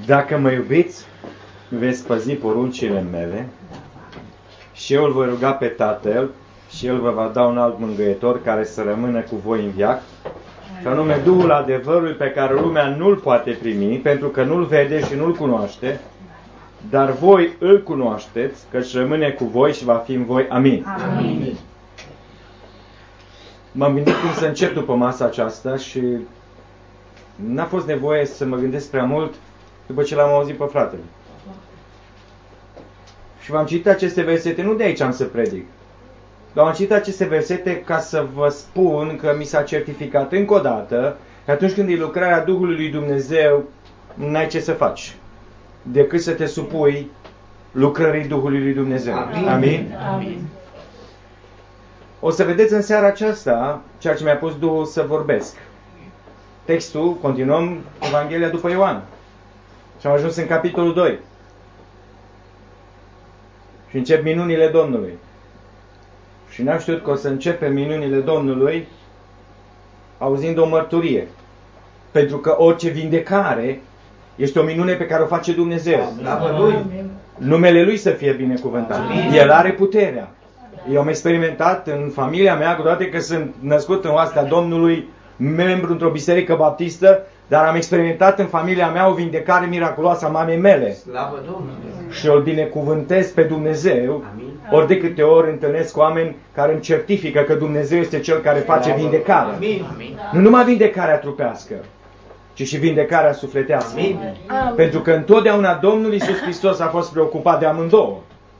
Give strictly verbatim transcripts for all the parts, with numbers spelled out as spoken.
Dacă mă iubiți, veți păzi poruncile mele și eu îl voi ruga pe Tatăl și El vă va da un alt mângâietor care să rămână cu voi în veac, și anume Duhul adevărului pe care lumea nu-l poate primi, pentru că nu-l vede și nu-l cunoaște, dar voi îl cunoașteți, căci rămâne cu voi și va fi în voi. Amin. Amin. M-am gândit cum să încep după masa aceasta și n-a fost nevoie să mă gândesc prea mult după ce l-am auzit pe fratele. Și v-am citit aceste versete, nu de aici am să predic, dar am citit aceste versete ca să vă spun că mi s-a certificat încă o dată că atunci când e lucrarea Duhului lui Dumnezeu, n-ai ce să faci decât să te supui lucrării Duhului lui Dumnezeu. Amin. Amin? Amin. O să vedeți în seara aceasta ceea ce mi-a pus Duhul să vorbesc. Textul, continuăm Evanghelia după Ioan. Și am ajuns în capitolul doi. Și încep minunile Domnului. Și n-am știut că o să începem minunile Domnului auzind o mărturie. Pentru că orice vindecare este o minune pe care o face Dumnezeu. Amin. Numele Lui să fie binecuvântat. Amin. El are puterea. Eu am experimentat în familia mea, cu toate că sunt născut în oastea Domnului, membru într-o biserică baptistă, dar am experimentat în familia mea o vindecare miraculoasă a mamei mele. Slavă Domnului. Și îl binecuvântez pe Dumnezeu, Amin. ori de câte ori întâlnesc oameni care îmi certifică că Dumnezeu este Cel care face vindecare. Amin. Amin. Nu numai vindecarea trupească, ci și vindecarea sufletească. Amin. Pentru că întotdeauna Domnul Iisus Hristos a fost preocupat de amândouă.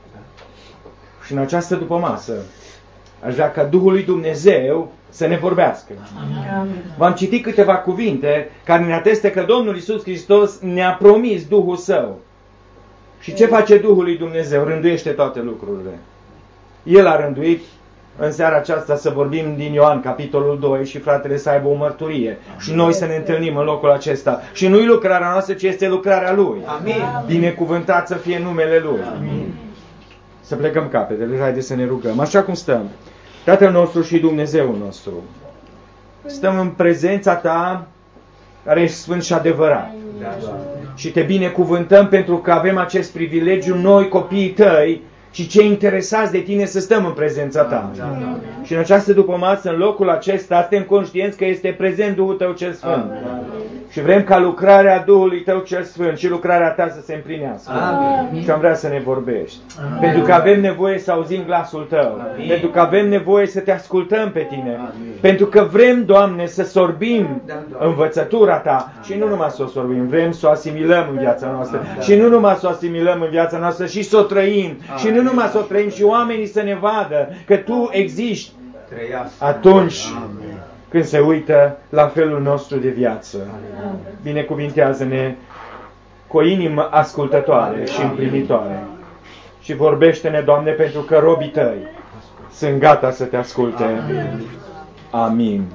Și în această dupămasă aș vrea ca Duhul lui Dumnezeu să ne vorbească. Amin. V-am citit câteva cuvinte care ne atestă că Domnul Iisus Hristos ne-a promis Duhul Său. Și ce face Duhul lui Dumnezeu? Rânduiește toate lucrurile. El a rânduit în seara aceasta să vorbim din Ioan, capitolul doi, și fratele să aibă o mărturie. Și noi să ne întâlnim în locul acesta. Și nu-i lucrarea noastră, ci este lucrarea Lui. Amin. Binecuvântat să fie numele Lui. Amin. Să plecăm capetele, haideți să ne rugăm. Așa cum stăm. Tatăl nostru și Dumnezeul nostru, stăm în prezența Ta, care ești sfânt și adevărat. Da, Doamne. Și Te binecuvântăm pentru că avem acest privilegiu, noi, copiii Tăi, și cei interesați de Tine, să stăm în prezența Ta. Da, Doamne. Și în această dupămasă, în locul acesta, suntem conștienți că este prezent Duhul Tău cel Sfânt. Și vrem ca lucrarea Duhului Tău cel Sfânt și lucrarea Ta să se împlinească. Amin. Și am vrea să ne vorbești. Amin. Pentru că avem nevoie să auzim glasul Tău. Amin. Pentru că avem nevoie să Te ascultăm pe Tine. Amin. Pentru că vrem, Doamne, să sorbim Da, Doamne. învățătura Ta. Și nu numai să o sorbim, vrem să o asimilăm în viața noastră. Amin. Și nu numai să o asimilăm în viața noastră, și să o trăim. Și nu numai să o trăim, și oamenii să ne vadă că Tu existi Trăiască. atunci Amin. când se uită la felul nostru de viață. Binecuvintează-ne cu o inimă ascultătoare și împlinitoare. Și vorbește-ne, Doamne, pentru că robii Tăi sunt gata să Te asculte. Amin. Amin.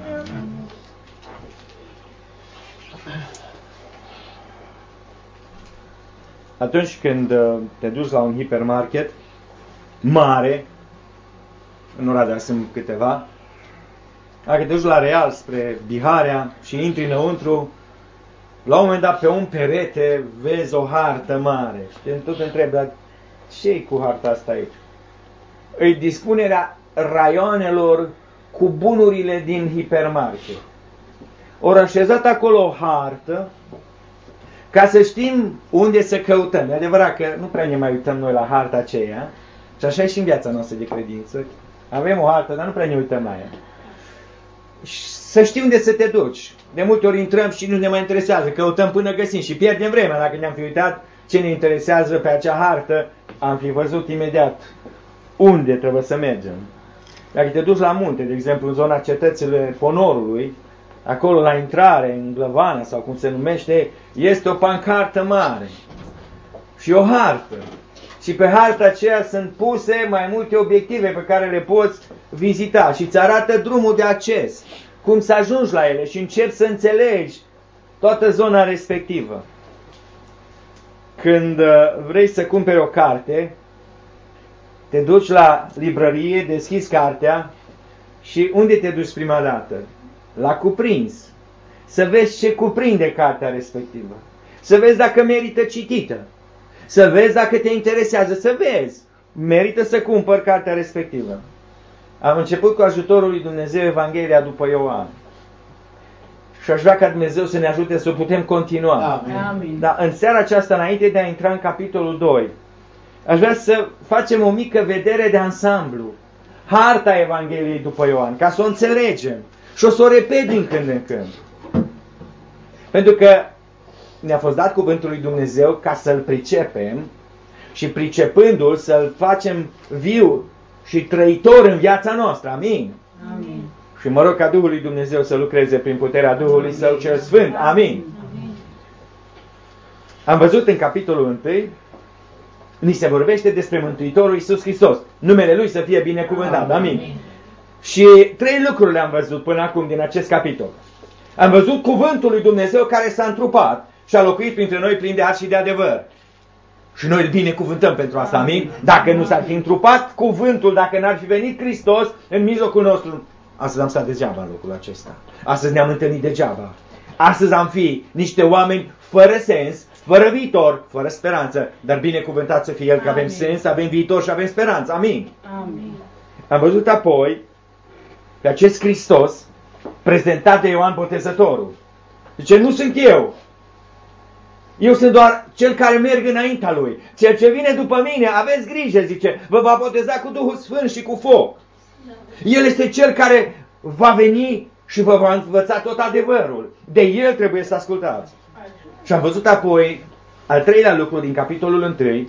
Atunci când uh, te duci la un hipermarket mare, în Oradea sunt câteva, dacă te duci la Real spre Biharea și intri înăuntru, la un moment dat pe un perete vezi o hartă mare. Și te tot întrebi, dar ce-i cu harta asta aici? Îi dispunerea raioanelor cu bunurile din hipermarket. Ori așezat acolo o hartă ca să știm unde să căutăm. E adevărat că nu prea ne mai uităm noi la harta aceea, și așa e și în viața noastră de credință. Avem o hartă, dar nu prea ne uităm la ea. Și să știi unde să te duci. De multe ori intrăm și nu ne mai interesează. Căutăm până găsim și pierdem vremea. Dacă ne-am fi uitat ce ne interesează pe acea hartă, am fi văzut imediat unde trebuie să mergem. Dacă te duci la munte, de exemplu în zona cetățile Ponorului, acolo la intrare, în Glăvană sau cum se numește, este o pancartă mare și o hartă. Și pe harta aceea sunt puse mai multe obiective pe care le poți vizita și îți arată drumul de acces, cum să ajungi la ele și începi să înțelegi toată zona respectivă. Când vrei să cumperi o carte, te duci la librărie, deschizi cartea și unde te duci prima dată? La cuprins. Să vezi ce cuprinde cartea respectivă. să vezi dacă merită citită, să vezi dacă te interesează, să vezi. Merită să cumpăr cartea respectivă. Am început cu ajutorul lui Dumnezeu Evanghelia după Ioan. Și aș vrea ca Dumnezeu să ne ajute să o putem continua. Amin. Dar în seara aceasta, înainte de a intra în capitolul doi, aș vrea să facem o mică vedere de ansamblu. Harta Evangheliei după Ioan, ca să o înțelegem. Și o să o repet din când în când. Pentru că ne-a fost dat cuvântul lui Dumnezeu ca să-l pricepem și pricepându-l să-l facem viu și trăitor în viața noastră. Amin. Amin. Și mă rog ca Duhul lui Dumnezeu să lucreze prin puterea Duhului Său cel Sfânt. Amin. Amin. Am văzut în capitolul unu, ni se vorbește despre Mântuitorul Iisus Hristos. Numele Lui să fie binecuvântat. Amin. Amin. Și trei lucruri le-am văzut până acum din acest capitol. Am văzut cuvântul lui Dumnezeu care s-a întrupat și a locuit printre noi plin de har și de adevăr. Și noi îl binecuvântăm pentru asta. Amin. Dacă nu s-ar fi întrupat cuvântul, dacă n-ar fi venit Hristos în mijlocul nostru, astăzi am stat degeaba în locul acesta. Astăzi ne-am întâlnit degeaba. Astăzi am fi niște oameni fără sens, fără viitor, fără speranță, dar binecuvântat să fie El că avem sens, avem viitor și avem speranță. Amin. Amin. Am văzut apoi pe acest Hristos prezentat de Ioan Botezătorul. Zice, nu sunt eu. Eu sunt doar cel care merg înaintea Lui. Cel ce vine după mine, aveți grijă, zice, vă va boteza cu Duhul Sfânt și cu foc. El este cel care va veni și vă va învăța tot adevărul. De El trebuie să ascultați. Și am văzut apoi al treilea lucru din capitolul unu.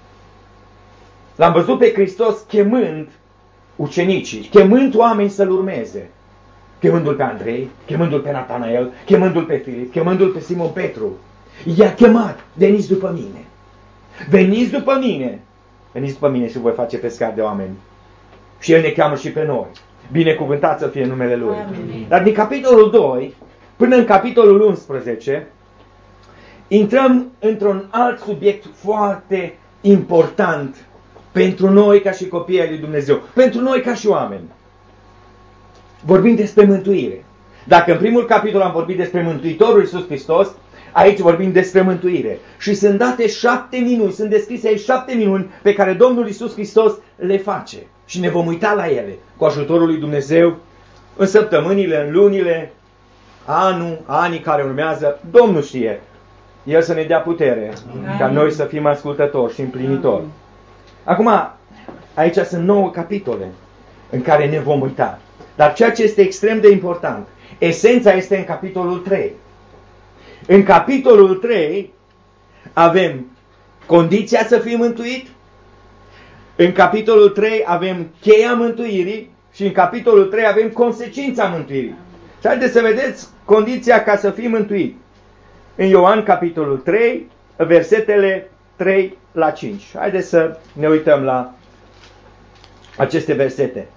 L-am văzut pe Hristos chemând ucenicii, chemând oameni să-L urmeze. Chemându-L pe Andrei, chemându-L pe Natanael, chemându-L pe Filip, chemându-L pe Simon Petru. I-a chemat, veniți după mine. Veniți după mine. Veniți după mine și voi face pescar de oameni. Și El ne cheamă și pe noi. Binecuvântat să fie numele Lui. Amin. Dar din capitolul doi până în capitolul unsprezece intrăm într-un alt subiect foarte important pentru noi ca și copiii ai lui Dumnezeu. Pentru noi ca și oameni. Vorbim despre mântuire. Dacă în primul capitol am vorbit despre Mântuitorul Iisus Hristos, aici vorbim despre mântuire. Și sunt date șapte minuni, sunt descrise aici șapte minuni pe care Domnul Iisus Hristos le face. Și ne vom uita la ele cu ajutorul lui Dumnezeu în săptămânile, în lunile, anul, anii care urmează. Domnul știe. El să ne dea putere Amin. Ca noi să fim ascultători și împlinitori. Amin. Acum, aici sunt nouă capitole în care ne vom uita. Dar ceea ce este extrem de important, esența este în capitolul trei. În capitolul trei avem condiția să fii mântuit, în capitolul trei avem cheia mântuirii și în capitolul trei avem consecința mântuirii. Și haideți să vedeți condiția ca să fii mântuit. În Ioan capitolul trei, versetele trei la cinci. Haideți să ne uităm la aceste versete.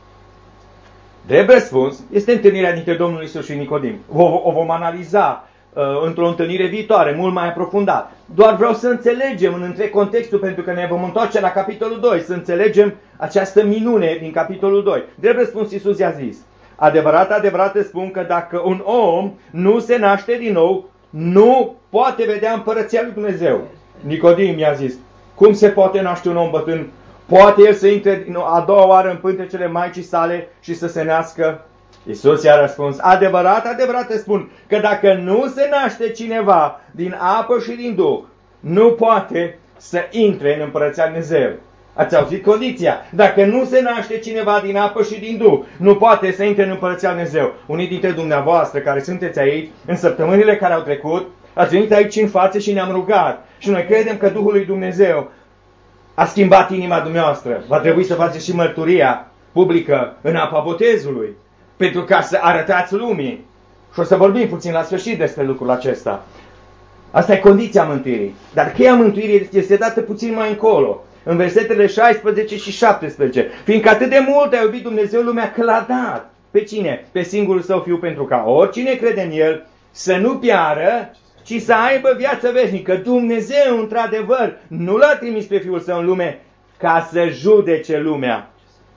Drept răspuns este întâlnirea dintre Domnul Iisus și Nicodim. O, o vom analiza uh, într-o întâlnire viitoare, mult mai aprofundat. Doar vreau să înțelegem în întreg contextul, pentru că ne vom întoarce la capitolul doi, să înțelegem această minune din capitolul doi. Drept răspuns Iisus i-a zis, adevărat, adevărat îți spun că dacă un om nu se naște din nou, nu poate vedea împărăția lui Dumnezeu. Nicodim i-a zis, cum se poate naște un om bătrân? Poate el să intre a doua oară în pântecele Maicii sale și să se nască? Iisus i-a răspuns, adevărat, adevărat îți spun că dacă nu se naște cineva din apă și din Duh, nu poate să intre în împărăția lui Dumnezeu. Ați auzit condiția? Dacă nu se naște cineva din apă și din Duh, nu poate să intre în împărăția lui Dumnezeu. Unii dintre dumneavoastră care sunteți aici, în săptămânile care au trecut, ați venit aici în față și ne-am rugat. Și noi credem că Duhul lui Dumnezeu a schimbat inima dumneavoastră. Va trebui să faceți și mărturia publică în apa botezului, pentru ca să arătați lumii. Și o să vorbim puțin la sfârșit despre lucrul acesta. Asta e condiția mântuirii. Dar cheia mântuirii este dată puțin mai încolo, în versetele șaisprezece și șaptesprezece. Fiindcă atât de mult a iubit Dumnezeu lumea că l-a dat. Pe cine? Pe singurul Său Fiu, pentru ca oricine crede în El să nu piară, ci să aibă viață veșnică. Dumnezeu, într-adevăr, nu l-a trimis pe Fiul Său în lume ca să judece lumea,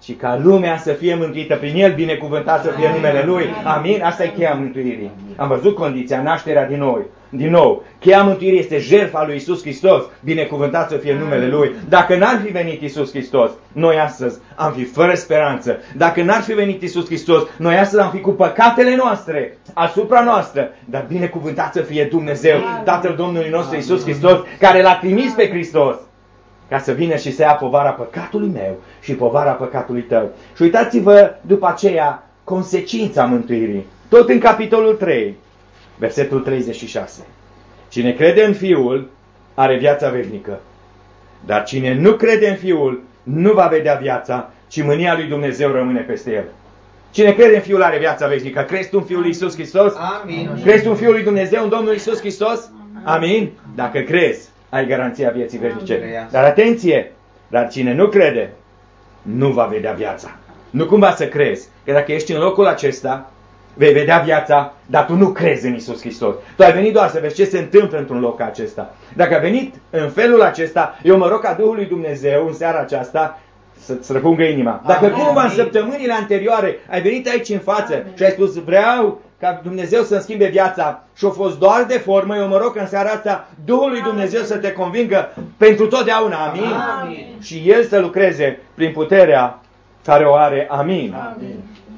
ci ca lumea să fie mântuită prin El, binecuvântat să fie numele Lui. Amin? Asta e cheia mântuirii. Am văzut condiția, nașterea din nou. Din nou, cheia mântuirii este jertfa lui Iisus Hristos, binecuvântat să fie numele Lui. Dacă n-ar fi venit Iisus Hristos, noi astăzi am fi fără speranță. Dacă n-ar fi venit Iisus Hristos, noi astăzi am fi cu păcatele noastre asupra noastră. Dar binecuvântat să fie Dumnezeu, Tatăl Domnului nostru Iisus Hristos, care L-a trimis pe Hristos ca să vină și să ia povara păcatului meu și povara păcatului tău. Și uitați-vă după aceea consecința mântuirii. Tot în capitolul trei, versetul treizeci și șase. Cine crede în Fiul are viața veșnică. Dar cine nu crede în Fiul nu va vedea viața, ci mânia lui Dumnezeu rămâne peste el. Cine crede în Fiul are viața veșnică. Crezi tu în Fiul lui Iisus Hristos? Amin. Crezi tu în Fiul lui Dumnezeu, în Domnul Iisus Hristos? Amin? Dacă crezi, ai garanția vieții veșnice. Dar atenție! Dar cine nu crede, nu va vedea viața. Nu cumva să crezi că dacă ești în locul acesta, vei vedea viața, dar tu nu crezi în Iisus Hristos. Tu ai venit doar să vezi ce se întâmplă într-un loc ca acesta. Dacă ai venit în felul acesta, eu mă rog ca Duhul lui Dumnezeu în seara aceasta să-ți răpungă inima. Dacă Amin. cumva în săptămânile anterioare ai venit aici în față Amin. Și ai spus vreau ca Dumnezeu să-mi schimbe viața și a fost doar de formă, eu mă rog în seara asta Duhul lui Dumnezeu să te convingă pentru totdeauna. Amin? Amin. Și El să lucreze prin puterea care o are. Amin. Amin.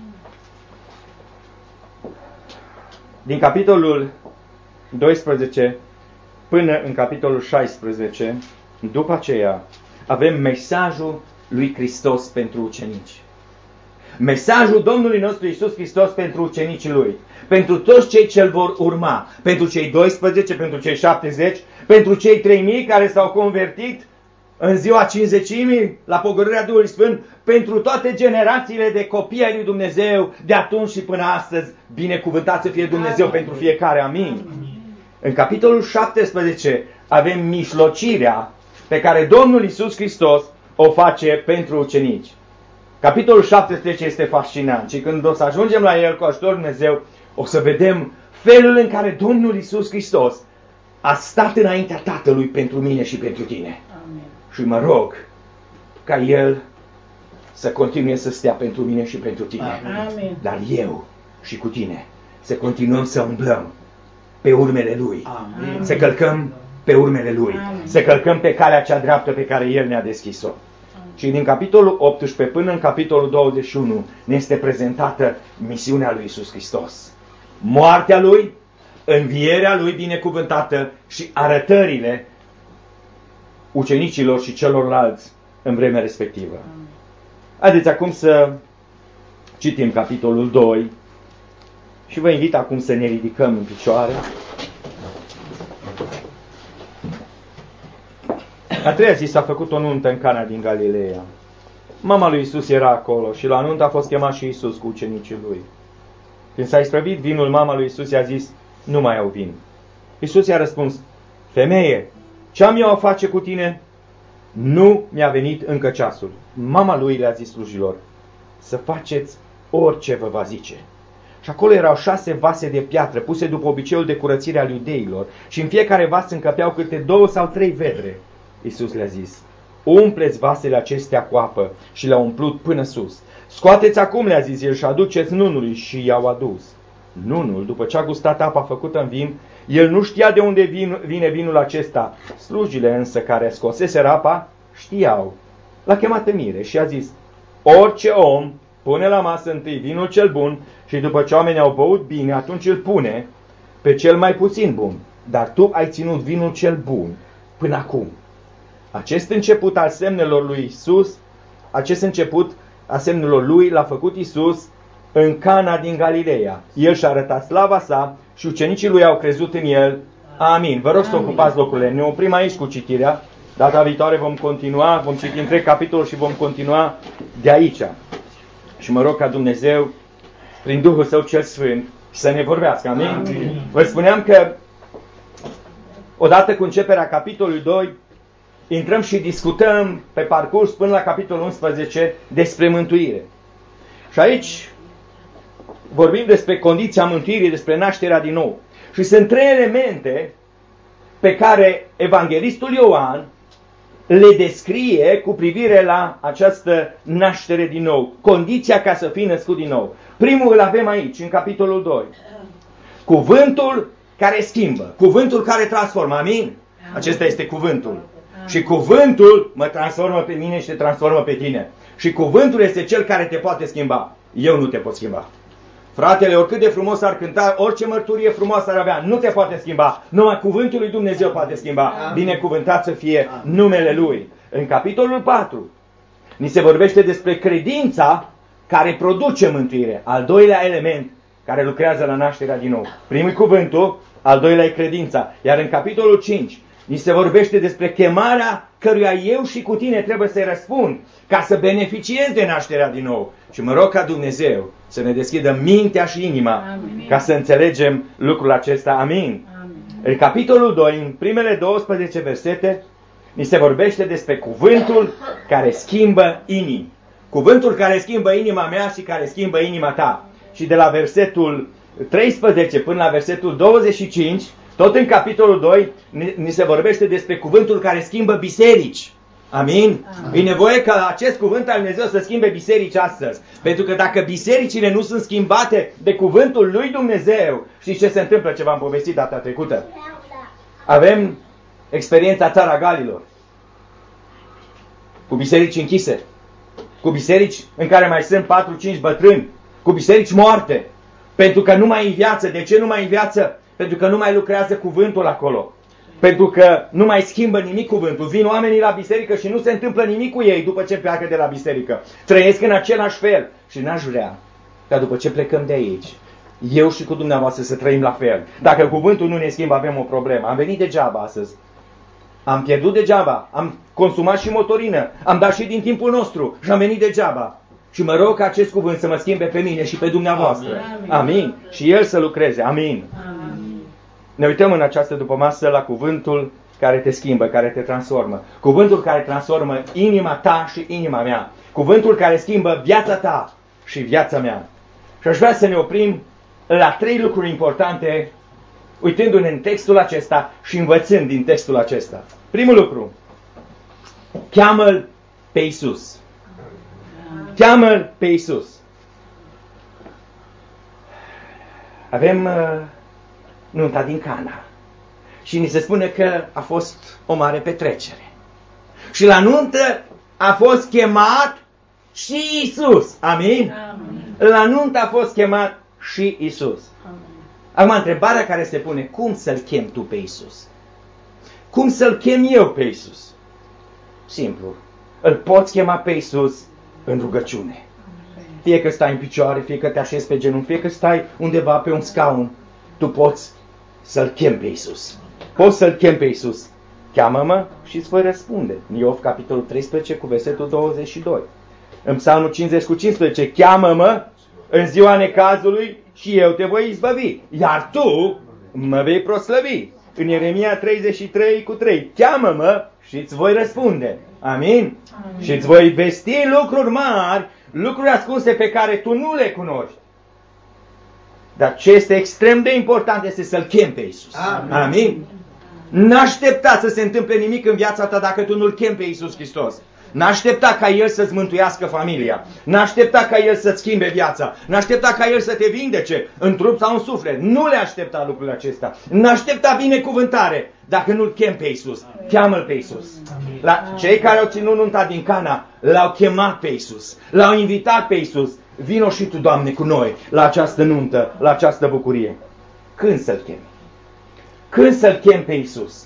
Din capitolul doisprezece până în capitolul șaisprezece, după aceea, avem mesajul lui Hristos pentru ucenici. Mesajul Domnului nostru Iisus Hristos pentru ucenicii Lui. Pentru toți cei ce îl vor urma. Pentru cei doisprezece, pentru cei șaptezeci, pentru cei trei mii care s-au convertit în ziua cincizecimii la pogorârea Duhului Sfânt, pentru toate generațiile de copii ai lui Dumnezeu, de atunci și până astăzi, binecuvântat să fie Dumnezeu Amin. Pentru fiecare. Amin. În capitolul șaptesprezece avem mijlocirea pe care Domnul Iisus Hristos o face pentru ucenici. Capitolul șaptesprezece este fascinant și când o să ajungem la el cu ajutorul Dumnezeu, o să vedem felul în care Domnul Iisus Hristos a stat înaintea Tatălui pentru mine și pentru tine. Amin. Și mă rog ca El să continue să stea pentru mine și pentru tine. Amin. Dar eu și cu tine să continuăm să umblăm pe urmele Lui. Amin. Să călcăm pe urmele Lui. Amin. Să călcăm pe calea cea dreaptă pe care El ne-a deschis-o. Și din capitolul optsprezece până în capitolul douăzeci și unu ne este prezentată misiunea lui Iisus Hristos. Moartea Lui, învierea Lui binecuvântată și arătările ucenicilor și celorlalți în vremea respectivă. Haideți acum să citim capitolul doi și vă invit acum să ne ridicăm în picioare. A treia zi s-a făcut o nuntă în Cana din Galileea. Mama lui Iisus era acolo și la nuntă a fost chemat și Iisus cu ucenicii Lui. Când s-a isprăvit vinul, mama lui Iisus i-a zis, nu mai au vin. Iisus i-a răspuns, femeie, ce am eu a face cu tine? Nu mi-a venit încă ceasul. Mama lui le-a zis slujilor, să faceți orice vă va zice. Și acolo erau șase vase de piatră puse după obiceiul de curățire al iudeilor și în fiecare vas încăpeau câte două sau trei vedre. Iisus le-a zis, umpleți vasele acestea cu apă și le-a umplut până sus. Scoateți acum, le-a zis el, și aduceți nunului și i-au adus. Nunul, după ce a gustat apa făcută în vin, el nu știa de unde vin, vine vinul acesta. Slujile însă care scoseseră apa știau. L-a chemat în mire și a zis, orice om pune la masă întâi vinul cel bun și după ce oamenii au băut bine, atunci îl pune pe cel mai puțin bun. Dar tu ai ținut vinul cel bun până acum. Acest început al semnelor lui Iisus, acest început a semnelor lui l-a făcut Iisus în Cana din Galileea. El și-a arătat slava sa și ucenicii lui au crezut în el. Amin. Vă rog să ocupați locurile. Ne oprim aici cu citirea. Data viitoare vom continua, vom citi întreg capitolul și vom continua de aici. Și mă rog ca Dumnezeu, prin Duhul Său cel Sfânt, să ne vorbească. Amin? Amin. Vă spuneam că odată cu începerea capitolului doi, intrăm și discutăm pe parcurs până la capitolul unsprezece despre mântuire. Și aici vorbim despre condiția mântuirii, despre nașterea din nou. Și sunt trei elemente pe care evanghelistul Ioan le descrie cu privire la această naștere din nou. Condiția ca să fii născut din nou. Primul îl avem aici, în capitolul doi. Cuvântul care schimbă, cuvântul care transformă. Amin? Acesta este cuvântul. Și cuvântul mă transformă pe mine și te transformă pe tine. Și cuvântul este cel care te poate schimba. Eu nu te pot schimba. Fratele, oricât de frumos ar cânta, orice mărturie frumoasă ar avea, nu te poate schimba. Numai cuvântul lui Dumnezeu poate schimba. Binecuvântat să fie numele Lui. În capitolul patru ni se vorbește despre credința care produce mântuire. Al doilea element care lucrează la nașterea din nou. Primul cuvântul, al doilea e credința. Iar în capitolul cinci ni se vorbește despre chemarea căruia eu și cu tine trebuie să-i răspund ca să beneficiez de nașterea din nou. Și mă rog ca Dumnezeu să ne deschidă mintea și inima. Amin. Ca să înțelegem lucrul acesta. Amin. Amin. În capitolul doi, în primele douăsprezece versete, ni se vorbește despre cuvântul care schimbă inimi. Cuvântul care schimbă inima mea și care schimbă inima ta. Și de la versetul treisprezece până la versetul douăzeci și cinci, tot în capitolul doi, ni se vorbește despre cuvântul care schimbă biserici. Amin? Amin. E nevoie ca acest cuvânt al Dumnezeu să schimbe biserici astăzi. Pentru că dacă bisericile nu sunt schimbate de cuvântul lui Dumnezeu, știți ce se întâmplă, ce v-am povestit data trecută? Avem experiența Țara Galilor. Cu biserici închise. Cu biserici în care mai sunt patru cinci bătrâni. Cu biserici moarte. Pentru că nu mai e viață. De ce nu mai e viață? Pentru că nu mai lucrează cuvântul acolo. Pentru că nu mai schimbă nimic cuvântul. Vin oamenii la biserică și nu se întâmplă nimic cu ei după ce pleacă de la biserică. Trăiesc în același fel. Și n-aș vrea ca după ce plecăm de aici, eu și cu dumneavoastră să trăim la fel. Dacă cuvântul nu ne schimbă, avem o problemă. Am venit degeaba astăzi. Am pierdut degeaba. Am consumat și motorină. Am dat și din timpul nostru. Și am venit degeaba. Și mă rog ca acest cuvânt să mă schimbe pe mine și pe dumneavoastră. Amin. Amin. Și El să lucreze. Amin. Amin. Ne uităm în această dupămasă la cuvântul care te schimbă, care te transformă. Cuvântul care transformă inima ta și inima mea. Cuvântul care schimbă viața ta și viața mea. Și aș vrea să ne oprim la trei lucruri importante, uitându-ne în textul acesta și învățând din textul acesta. Primul lucru. Cheamă-L pe Iisus. Cheamă-L pe Iisus. Avem uh, nunta din Cana. Și ni se spune că a fost o mare petrecere. Și la nuntă a fost chemat și Iisus. Amin? Amin. La nuntă a fost chemat și Iisus. Amin. Acum întrebarea care se pune, cum să-L chem tu pe Iisus? Cum să-L chem eu pe Iisus? Simplu. Îl poți chema pe Iisus în rugăciune. Fie că stai în picioare, fie că te așezi pe genunchi, fie că stai undeva pe un scaun, tu poți să-L chem pe Iisus. Poți să-L chem pe Iisus. Cheamă-mă și îți voi răspunde. În Iov, capitolul treisprezece, cu versetul douăzeci și doi. În Psalmul cincizeci cu cincisprezece, cheamă-mă în ziua necazului și eu te voi izbăvi, iar tu mă vei proslăvi. În Ieremia treizeci și trei cu trei, cheamă-mă și îți voi răspunde. Amin? Amin. Și îți voi vesti lucruri mari, lucruri ascunse pe care tu nu le cunoști. Dar ce este extrem de important este să-L chem pe Iisus. Amin? Amin? N-aștepta să se întâmple nimic în viața ta dacă tu nu-L chem pe Iisus Hristos. N-aștepta ca El să-ți mântuiască familia. N-aștepta ca El să-ți schimbe viața. N-aștepta ca El să te vindece în trup sau în suflet. Nu le aștepta lucrurile acestea. N-aștepta binecuvântare dacă nu-L chem pe Iisus. Cheamă-L pe Iisus. La cei care au ținut nunta din Cana, L-au chemat pe Iisus. L-au invitat pe Iisus. Vino și tu, Doamne, cu noi la această nuntă, la această bucurie. Când să-L chemi? Când să-L chem pe Iisus?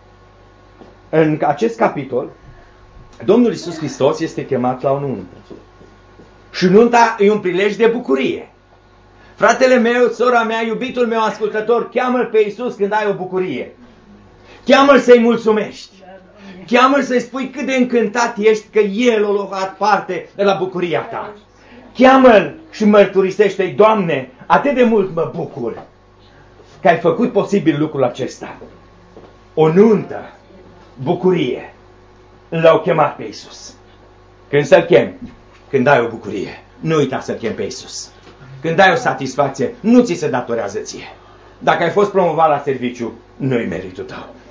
În acest capitol, Domnul Iisus Hristos este chemat la o nuntă. Și nunta e un prilej de bucurie. Fratele meu, sora mea, iubitul meu ascultător, cheamă-L pe Iisus când ai o bucurie. Cheamă-L să-i mulțumești. Cheamă-L să-i spui cât de încântat ești că El a luat parte de la bucuria ta. Cheamă-L și mărturisește-i, Doamne, atât de mult mă bucur că ai făcut posibil lucrul acesta. O nuntă, bucurie. L-au chemat pe Iisus. Când să-L chem? Când ai o bucurie. Nu uita să-L chem pe Iisus. Când ai o satisfacție, nu ți se datorează ție. Dacă ai fost promovat la serviciu, nu-i meritul tău.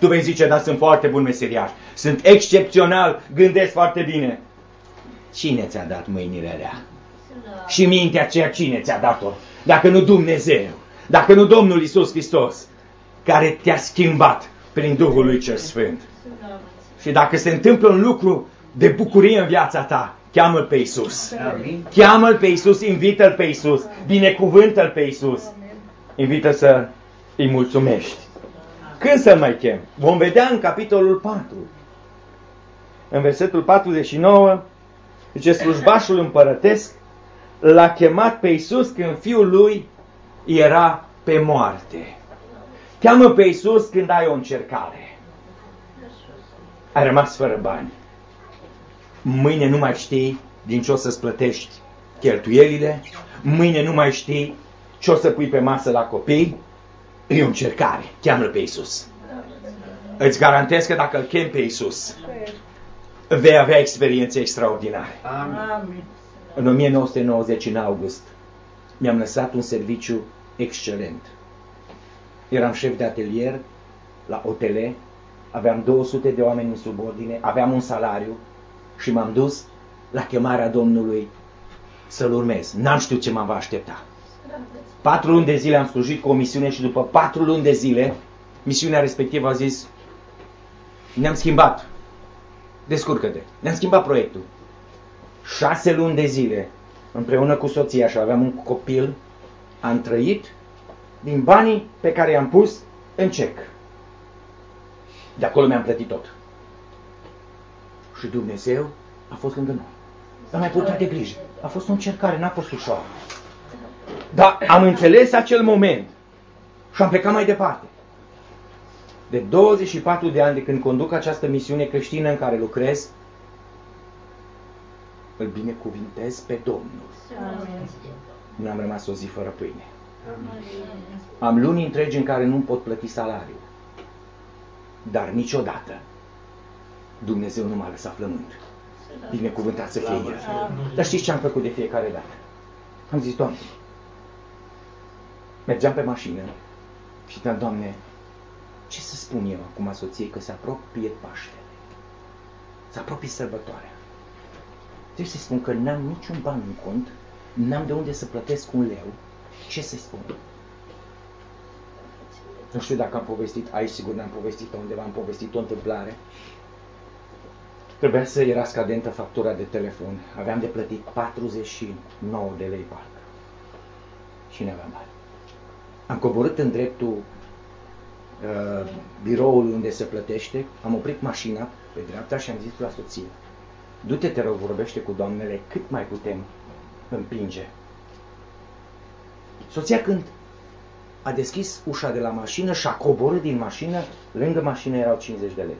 Tu vei zice, dar sunt foarte bun meseriaș. Sunt excepțional, gândesc foarte bine. Cine ți-a dat mâinile alea? Și mintea aceea cine ți-a dat-o? Dacă nu Dumnezeu, dacă nu Domnul Iisus Hristos, care te-a schimbat prin Duhul lui Cel Sfânt. Și dacă se întâmplă un lucru de bucurie în viața ta, cheamă-L pe Iisus. Cheamă-L pe Iisus, invită-L pe Iisus, binecuvântă-L pe Iisus. Invită să îi mulțumești. Când să-L mai chem? Vom vedea în capitolul patru. În versetul patruzeci și nouă, zice, slujbașul împărătesc l-a chemat pe Iisus când fiul lui era pe moarte. Cheamă pe Iisus când ai o încercare. Ai rămas fără bani. Mâine nu mai știi din ce o să-ți plătești cheltuielile. Mâine nu mai știi ce o să pui pe masă la copii. E o încercare. Cheamă-L pe Iisus. Îți garantez că dacă îl chem pe Iisus, vei avea experiențe extraordinare. Amin. În o mie nouă sute nouăzeci, în august, mi-am lăsat un serviciu excelent. Eram șef de atelier la O T L, aveam două sute de oameni în subordine, aveam un salariu și m-am dus la chemarea Domnului să-L urmez. N-am știut ce mă va aștepta. Patru luni de zile am slujit cu o misiune și după patru luni de zile, misiunea respectivă a zis, ne-am schimbat. Descurcă-te. Ne-am schimbat proiectul. Șase luni de zile, împreună cu soția și aveam un copil, am trăit din banii pe care i-am pus în cec. De acolo mi-am plătit tot. Și Dumnezeu a fost lângă noi. Am mai purtat de grijă. A fost o încercare, n-a fost ușoară. Dar am înțeles acel moment și am plecat mai departe. De douăzeci și patru de ani de când conduc această misiune creștină în care lucrez, îl binecuvintez pe Domnul. Amin. Nu am rămas o zi fără pâine. Am luni întregi în care nu pot plăti salariul. Dar niciodată Dumnezeu nu m-a lăsat flământ. Binecuvântat să fie El. Dar știți ce am făcut de fiecare dată? Am zis, Doamne, mergeam pe mașină și ziceam, Doamne, ce să spun eu acum soției că se apropie Paștele? Se apropie sărbătoarea. Trebuie să spun că n-am niciun ban în cont, n-am de unde să plătesc un leu. Ce să spun? Nu știu dacă am povestit, aici sigur n-am povestit, undeva am povestit o întâmplare. Trebuia să era scadentă factura de telefon. Aveam de plătit patruzeci și nouă de lei parcă. Și n-aveam bani. Am coborât în dreptul uh, biroului unde se plătește, am oprit mașina pe dreapta și am zis la soție, du-te, te rog, vorbește cu doamnele cât mai putem împinge. Soția, când a deschis ușa de la mașină și a coborât din mașină, lângă mașină erau cincizeci de lei.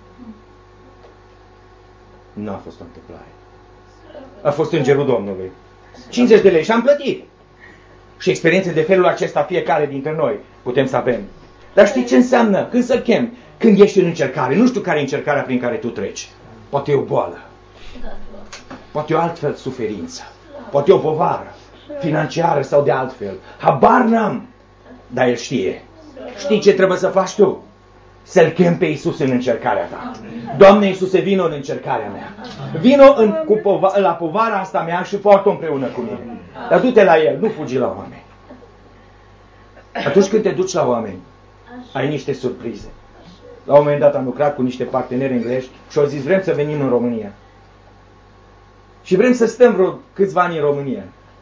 Nu a fost o întâmplare. A fost îngerul Domnului. cincizeci de lei și am plătit. Și experiențe de felul acesta fiecare dintre noi putem să avem. Dar știi ce înseamnă? Când să chem? Când ești în încercare. Nu știu care e încercarea prin care tu treci. Poate e o boală. Poate e o altfel suferință. Poate e o povară financiară sau de altfel. Habar n-am. Dar El știe. Știi ce trebuie să faci tu? Să-L chem pe Iisus în încercarea ta. Doamne Iisuse, vino în încercarea mea. Vino în, cu pova, la povara asta mea și poartă-o împreună cu mine. Dar du-te la El, nu fugi la oameni. Atunci când te duci la oameni, ai niște surprize. La un moment dat am lucrat cu niște parteneri englezi și au zis, vrem să venim în România. Și vrem să stăm vreo câțiva ani în România.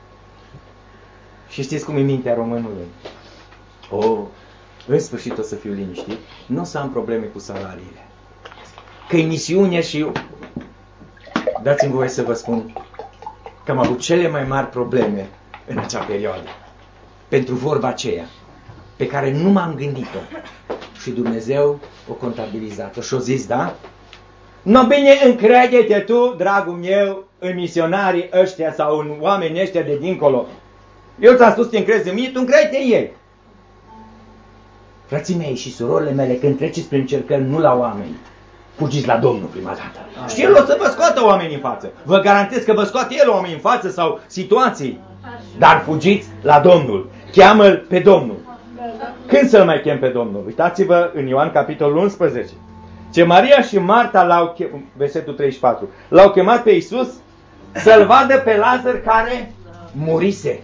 Și știți cum e mintea românului? Oh, în sfârșit o să fiu liniștit, nu o să am probleme cu salariile. Că-i misiune și eu... Dați-mi voie să vă spun că am avut cele mai mari probleme în acea perioadă. Pentru vorba aceea, pe care nu m-am gândit-o. Și Dumnezeu o contabilizat-o și o zis, da? No, bine, încrede-te tu, dragul meu, în misionarii ăștia sau în oamenii ăștia de dincolo. Eu ți-am spus să te încrezi în mine, tu încrede în ei. Frații mei și surorile mele, când treceți prin încercări, nu la oameni, fugiți la Domnul prima dată. Și El o să vă scoată oamenii în față. Vă garantez că vă scoate El oamenii în față sau situații. Dar fugiți la Domnul. Cheamă-L pe Domnul. Când să-L mai chem pe Domnul? Uitați-vă în Ioan capitolul unsprezece. Ce Maria și Marta l-au chemat, versetul treizeci și patru, l-au chemat pe Iisus să-L vadă pe Lazar care murise.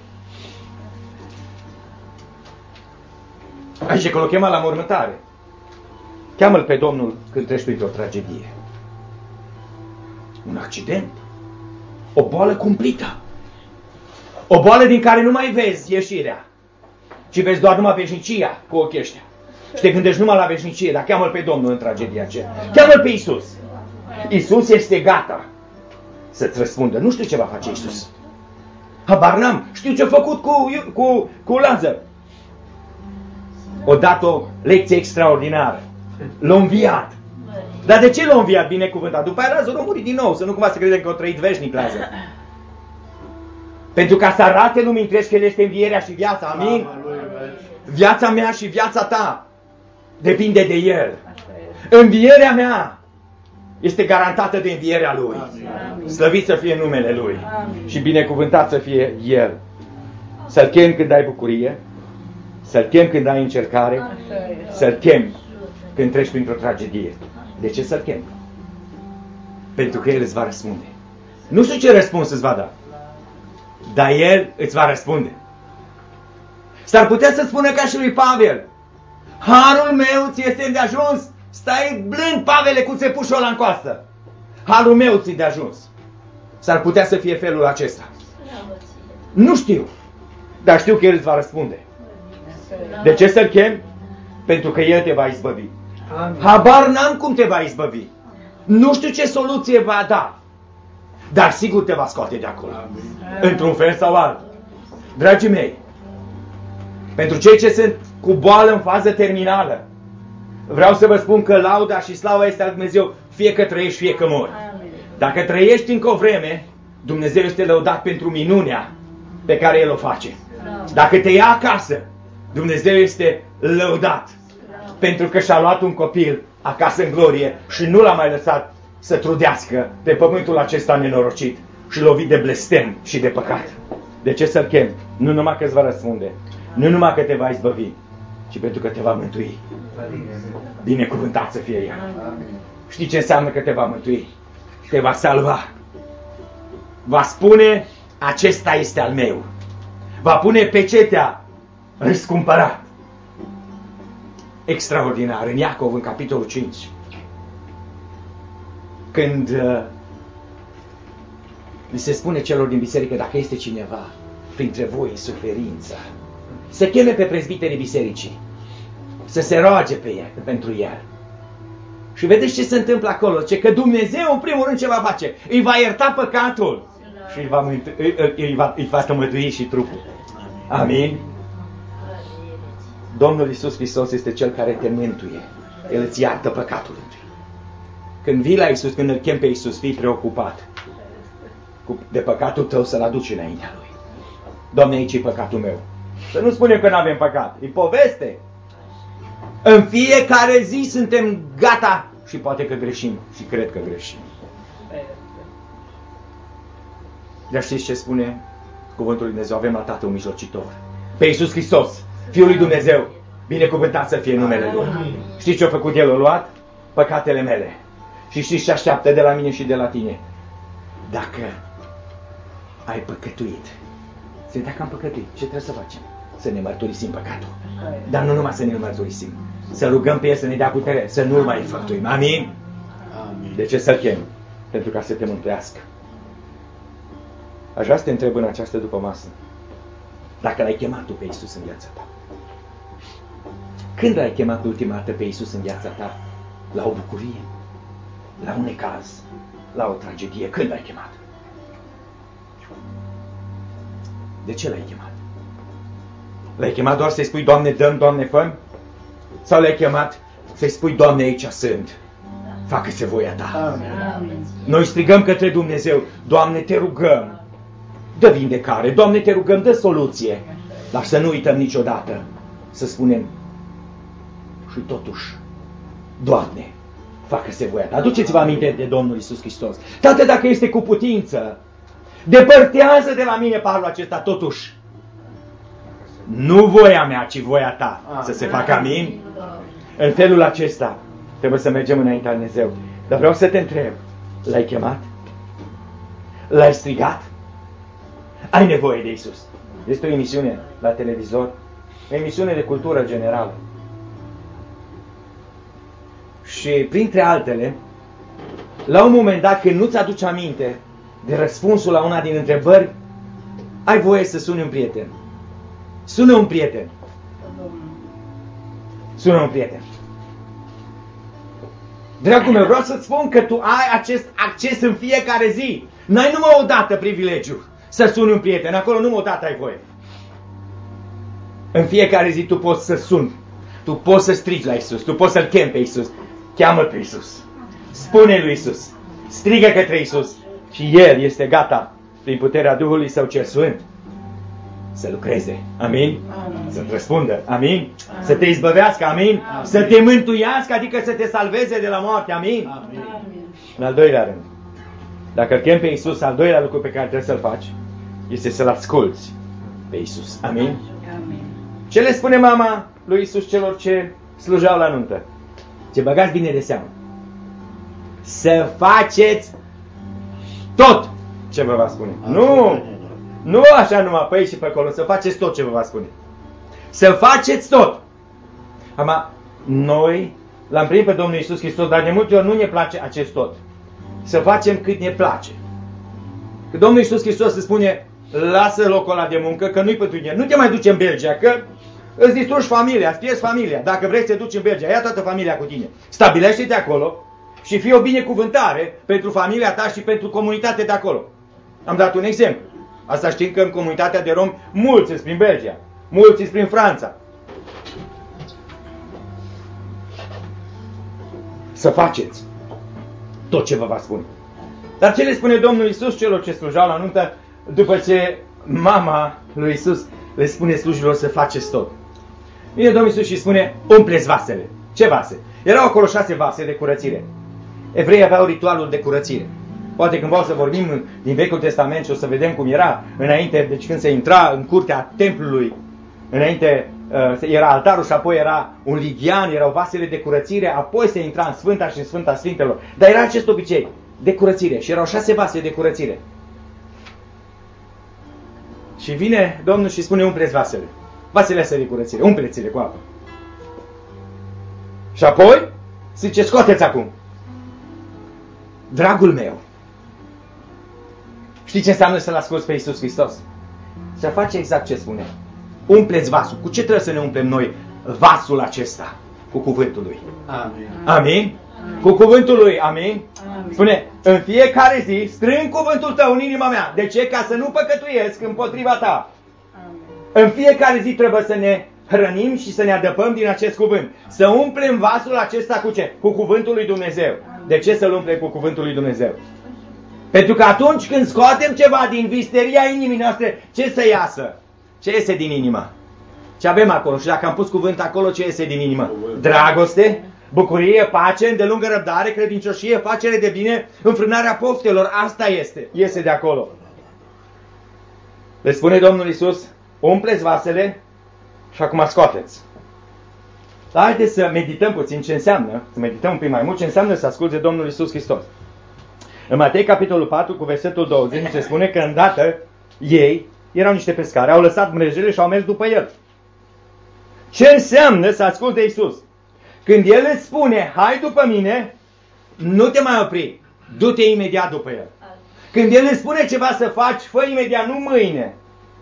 Aici că l-au chemat la mormântare. Cheamă-L pe Domnul când treci printr-o tragedie. Un accident. O boală cumplită. O boală din care nu mai vezi ieșirea, ci vezi doar numai veșnicia cu ochii ăștia. Și te gândești numai la veșnicie, dar cheamă-L pe Domnul în tragedia aceea. Cheamă-L pe Iisus. Iisus este gata să-ți răspundă. Nu știu ce va face Iisus. Habar n-am. Știu ce a făcut cu, cu, cu Lazar. O dat o lecție extraordinară. L-a înviat. Dar de ce l-a înviat binecuvântat? După aia Lazar a murit din nou. Să nu cumva să credem că a trăit veșnic Lazar. Pentru ca să arate lumii întregi că El este învierea și viața. Amin? Viața mea și viața ta depinde de El. Învierea mea este garantată de învierea Lui. Slăvit să fie numele Lui. Și binecuvântat să fie El. Să-L chem când ai bucurie. Să-L chem când ai încercare. Să-L chem când treci printr-o tragedie. De ce să-L chem? Pentru că El îți va răspunde. Nu știu ce răspuns îți va da, dar El îți va răspunde. S-ar putea să spună ca și lui Pavel: harul meu ți este îndeajuns. Stai blând, Pavele, cum se puși o la în coastă. Harul meu ți-e de ajuns. S-ar putea să fie felul acesta. Nu știu, dar știu că El îți va răspunde. De ce să-L chem? Pentru că El te va izbăvi. Habar n-am cum te va izbăvi. Nu știu ce soluție va da, dar sigur te va scoate de acolo. Într-un fel sau altul. Dragii mei, pentru cei ce sunt cu boală în fază terminală, vreau să vă spun că lauda și slava este a lui Dumnezeu, fie că trăiești, fie că mori. Dacă trăiești încă o vreme, Dumnezeu este lăudat pentru minunea pe care El o face. Dacă te ia acasă, Dumnezeu este lăudat pentru că și-a luat un copil acasă în glorie și nu l-a mai lăsat să trudească pe pământul acesta nenorocit și lovit de blestem și de păcat. De ce să-L chem? Nu numai că îți va răspunde, nu numai că te va izbăvi, ci pentru că te va mântui. Binecuvântat să fie El. Știi ce înseamnă că te va mântui? Te va salva. Va spune: acesta este al meu. Va pune pecetea răscumpărat. Extraordinar. În Iacov, în capitolul cinci, când uh, li se spune celor din biserică: dacă este cineva printre voi în suferință, să cheme pe prezbiterii bisericii, să se roage pe el, pentru el. Și vedeți ce se întâmplă acolo? Ce că Dumnezeu în primul rând ce va face? Îi va ierta păcatul și îi va, mântu- îi, îi va, îi va tămădui și trupul. Amin? Domnul Iisus Hristos este Cel care te mântuie. El îți iartă păcatul. Când vii la Iisus, când îl chem pe Iisus, fii preocupat de păcatul tău, să-l aduci înaintea Lui. Doamne, aici e păcatul meu. Să nu spunem că nu avem păcat. E poveste. În fiecare zi suntem gata și poate că greșim. Și cred că greșim. Dar știți ce spune cuvântul lui Dumnezeu? Avem la Tatăl un mijlocitor, pe Iisus Hristos, Fiul lui Dumnezeu. Binecuvântat să fie numele Lui. Știți ce a făcut El? A luat păcatele mele. Și știți ce așteaptă de la mine și de la tine? Dacă ai păcătuit. Să dacă am păcătuit, ce trebuie să facem? Să ne mărturisim păcatul. Dar nu numai să ne mărturisim. Să rugăm pe El să ne dea putere, să nu-l mai înfăptuim. Amin? Amin. De ce să-L chem? Pentru ca să te mântuiască. Aș vrea să te întreb în această dupămasă, dacă l-ai chemat tu pe Iisus în viața ta. Când l-ai chemat ultima dată pe Iisus în viața ta? La o bucurie? La un necaz? La o tragedie? Când l-ai chemat? De ce l-ai chemat? L-ai chemat doar să-i spui: Doamne, dăm, Doamne, fă-mi? Sau l-ai chemat să-i spui: Doamne, aici sunt, facă-se voia Ta? Amin. Noi strigăm către Dumnezeu: Doamne, te rugăm, dă vindecare, Doamne, te rugăm, dă soluție. Dar să nu uităm niciodată să spunem: și totuși, Doamne, facă-se voia Ta. Aduceți-vă aminte de Domnul Iisus Hristos. Tată, dacă este cu putință, depărtează de la mine paharul acesta, totuși Nu voia mea, ci voia ta Amin. să se facă. Amin? În felul acesta trebuie să mergem înaintea lui Dumnezeu. Dar vreau să te întreb, l-ai chemat? L-ai strigat? Ai nevoie de Iisus. Este o emisiune la televizor, o emisiune de cultură generală. Și printre altele, la un moment dat, când nu-ți aduci aminte de răspunsul la una din întrebări, ai voie să suni un prieten. Sună un prieten. Sună un prieten. Dragul meu, vreau să-ți spun că tu ai acest acces în fiecare zi. N-ai numai o dată privilegiu să suni un prieten. Acolo numai o dată ai voie. În fiecare zi tu poți să suni. Tu poți să strigi la Iisus. Tu poți să-L chemi pe Iisus. Cheamă pe Iisus. Spune lui Iisus. Strigă către Iisus. Și El este gata, prin puterea Duhului Său cel Sfânt, să lucreze. Amin? Amin. Să-ți răspundă. Amin? Amin. Să te izbăvească. Amin? Amin. Să te mântuiască, adică să te salveze de la moarte. Amin? Amin. În al doilea rând, dacă îl chem pe Iisus, al doilea lucru pe care trebuie să-l faci este să-l asculți pe Iisus. Amin? Amin. Ce le spune mama lui Iisus celor ce slujau la nuntă? Ce băgați bine de seamă. Să faceți tot ce vă va spune. Nu! Nu așa numai pe aici și pe acolo. Să faceți tot ce vă va spune. Să faceți tot. Ama, noi l-am primit pe Domnul Iisus Hristos, dar de multe ori nu ne place acest tot. Să facem cât ne place. Că Domnul Iisus Hristos se spune, lasă locul ăla de muncă, că nu-i pentru tine. Nu te mai duci în Belgia, că îți distrugi familia, îți pierzi familia. Dacă vrei să te duci în Belgia, ia toată familia cu tine. Stabilește-te acolo și fii o binecuvântare pentru familia ta și pentru comunitatea de acolo. Am dat un exemplu. Asta știm că în comunitatea de romi mulți sunt prin Belgia, mulți sunt prin Franța. Să faceți tot ce vă va spune. Dar ce le spune Domnul Iisus celor ce slujau la nuntă după ce mama lui Iisus le spune slujilor să faceți tot? Vine Domnul Iisus și spune, umpleți vasele. Ce vase? Erau acolo șase vase de curățire. Evreii aveau ritualul de curățire. Poate cândva o să vorbim din Vechiul Testament și o să vedem cum era înainte, deci când se intra în curtea templului, înainte uh, era altarul și apoi era un lighean, erau vasele de curățire, apoi se intra în Sfânta și în Sfânta Sfintelor. Dar era acest obicei de curățire și erau șase vase de curățire. Și vine Domnul și spune, umpleți vasele. Vasele astea de curățire, umpleți-le cu apă. Și apoi zice, scoateți acum. Dragul meu, știi ce înseamnă să-L asculți pe Iisus Hristos? Să faci exact ce spune. Umpleți vasul. Cu ce trebuie să ne umplem noi vasul acesta? Cu cuvântul Lui. Amin. Amin? Amin. Cu cuvântul Lui. Amin? Amin. Spune, în fiecare zi strâng cuvântul tău în inima mea. De ce? Ca să nu păcătuiesc împotriva ta. Amin. În fiecare zi trebuie să ne hrănim și să ne adăpăm din acest cuvânt. Să umplem vasul acesta cu ce? Cu cuvântul lui Dumnezeu. De ce să-l umplem cu cuvântul lui Dumnezeu? Pentru că atunci când scoatem ceva din visteria inimii noastre, ce să iasă? Ce iese din inimă? Ce avem acolo? Și dacă am pus cuvânt acolo, ce iese din inimă? Dragoste, bucurie, pace, îndelungă răbdare, credincioșie, facere de bine, înfrânarea poftelor. Asta este. Iese de acolo. Le spune Domnul Iisus, umpleți vasele și acum scoateți. Dar haideți să medităm puțin ce înseamnă, să medităm un pic mai mult ce înseamnă să asculți de Domnul Iisus Hristos. În Matei, capitolul patru, cu versetul douăzeci, se spune că îndată ei erau niște pescari, au lăsat mrejele și au mers după El. Ce înseamnă să asculți de Iisus? Când El îți spune, hai după mine, nu te mai opri, du-te imediat după El. Când El îți spune ceva să faci, fă imediat, nu mâine.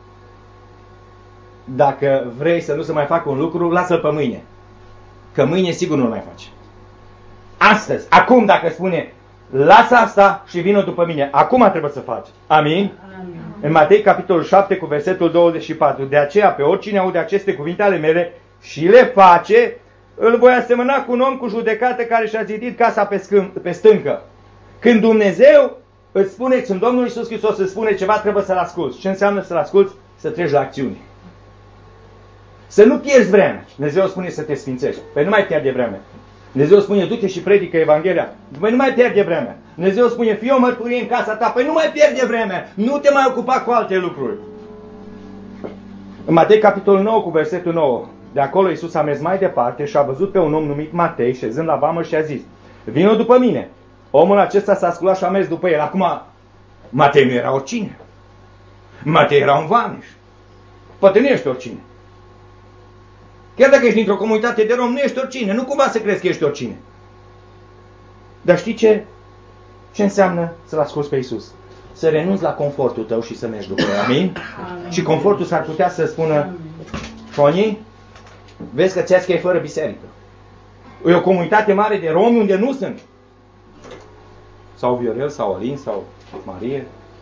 Dacă vrei să nu se mai facă un lucru, lasă-l pe mâine. Că mâine sigur nu-l mai faci. Astăzi, acum dacă spune, lasă asta și vină după mine. Acum trebuie să faci. Amin? Amin. În Matei, capitolul șapte, cu versetul douăzeci și patru. De aceea, pe oricine aude aceste cuvinte ale mele și le face, îl voi asemăna cu un om cu judecată care și-a zidit casa pe, scân- pe stâncă. Când Dumnezeu îți spune, când Domnul Iisus Hristos îți spune ceva, trebuie să-L asculți. Ce înseamnă să-L asculți? Să treci la acțiune. Să nu pierzi vremea. Dumnezeu spune să te sfințești. Păi nu mai pierde vremea. Dumnezeu spune, du-te și predică Evanghelia. Păi nu mai pierde vremea. Dumnezeu spune, fii o mărturie în casa ta. Păi nu mai pierde vremea. Nu te mai ocupa cu alte lucruri. În Matei, capitolul nouă, cu versetul nouă, de acolo Iisus a mers mai departe și a văzut pe un om numit Matei, șezând la vamă și a zis, vino după mine. Omul acesta s-a sculat și a mers după el. Acum, Matei nu era oricine. Matei era un vameș. Poate nu ești oricine. Chiar dacă ești dintr-o comunitate de rom, nu ești oricine. Nu cumva să crezi că ești oricine. Dar știi ce? Ce înseamnă să-L asculți pe Iisus? Să renunți la confortul tău și să mergi după el. Amin? Amin. Și confortul s-ar putea să spună, Foni, vezi că ți-ați că e fără biserică. E o comunitate mare de romi unde nu sunt. Sau Viorel, sau Alin, sau Marie.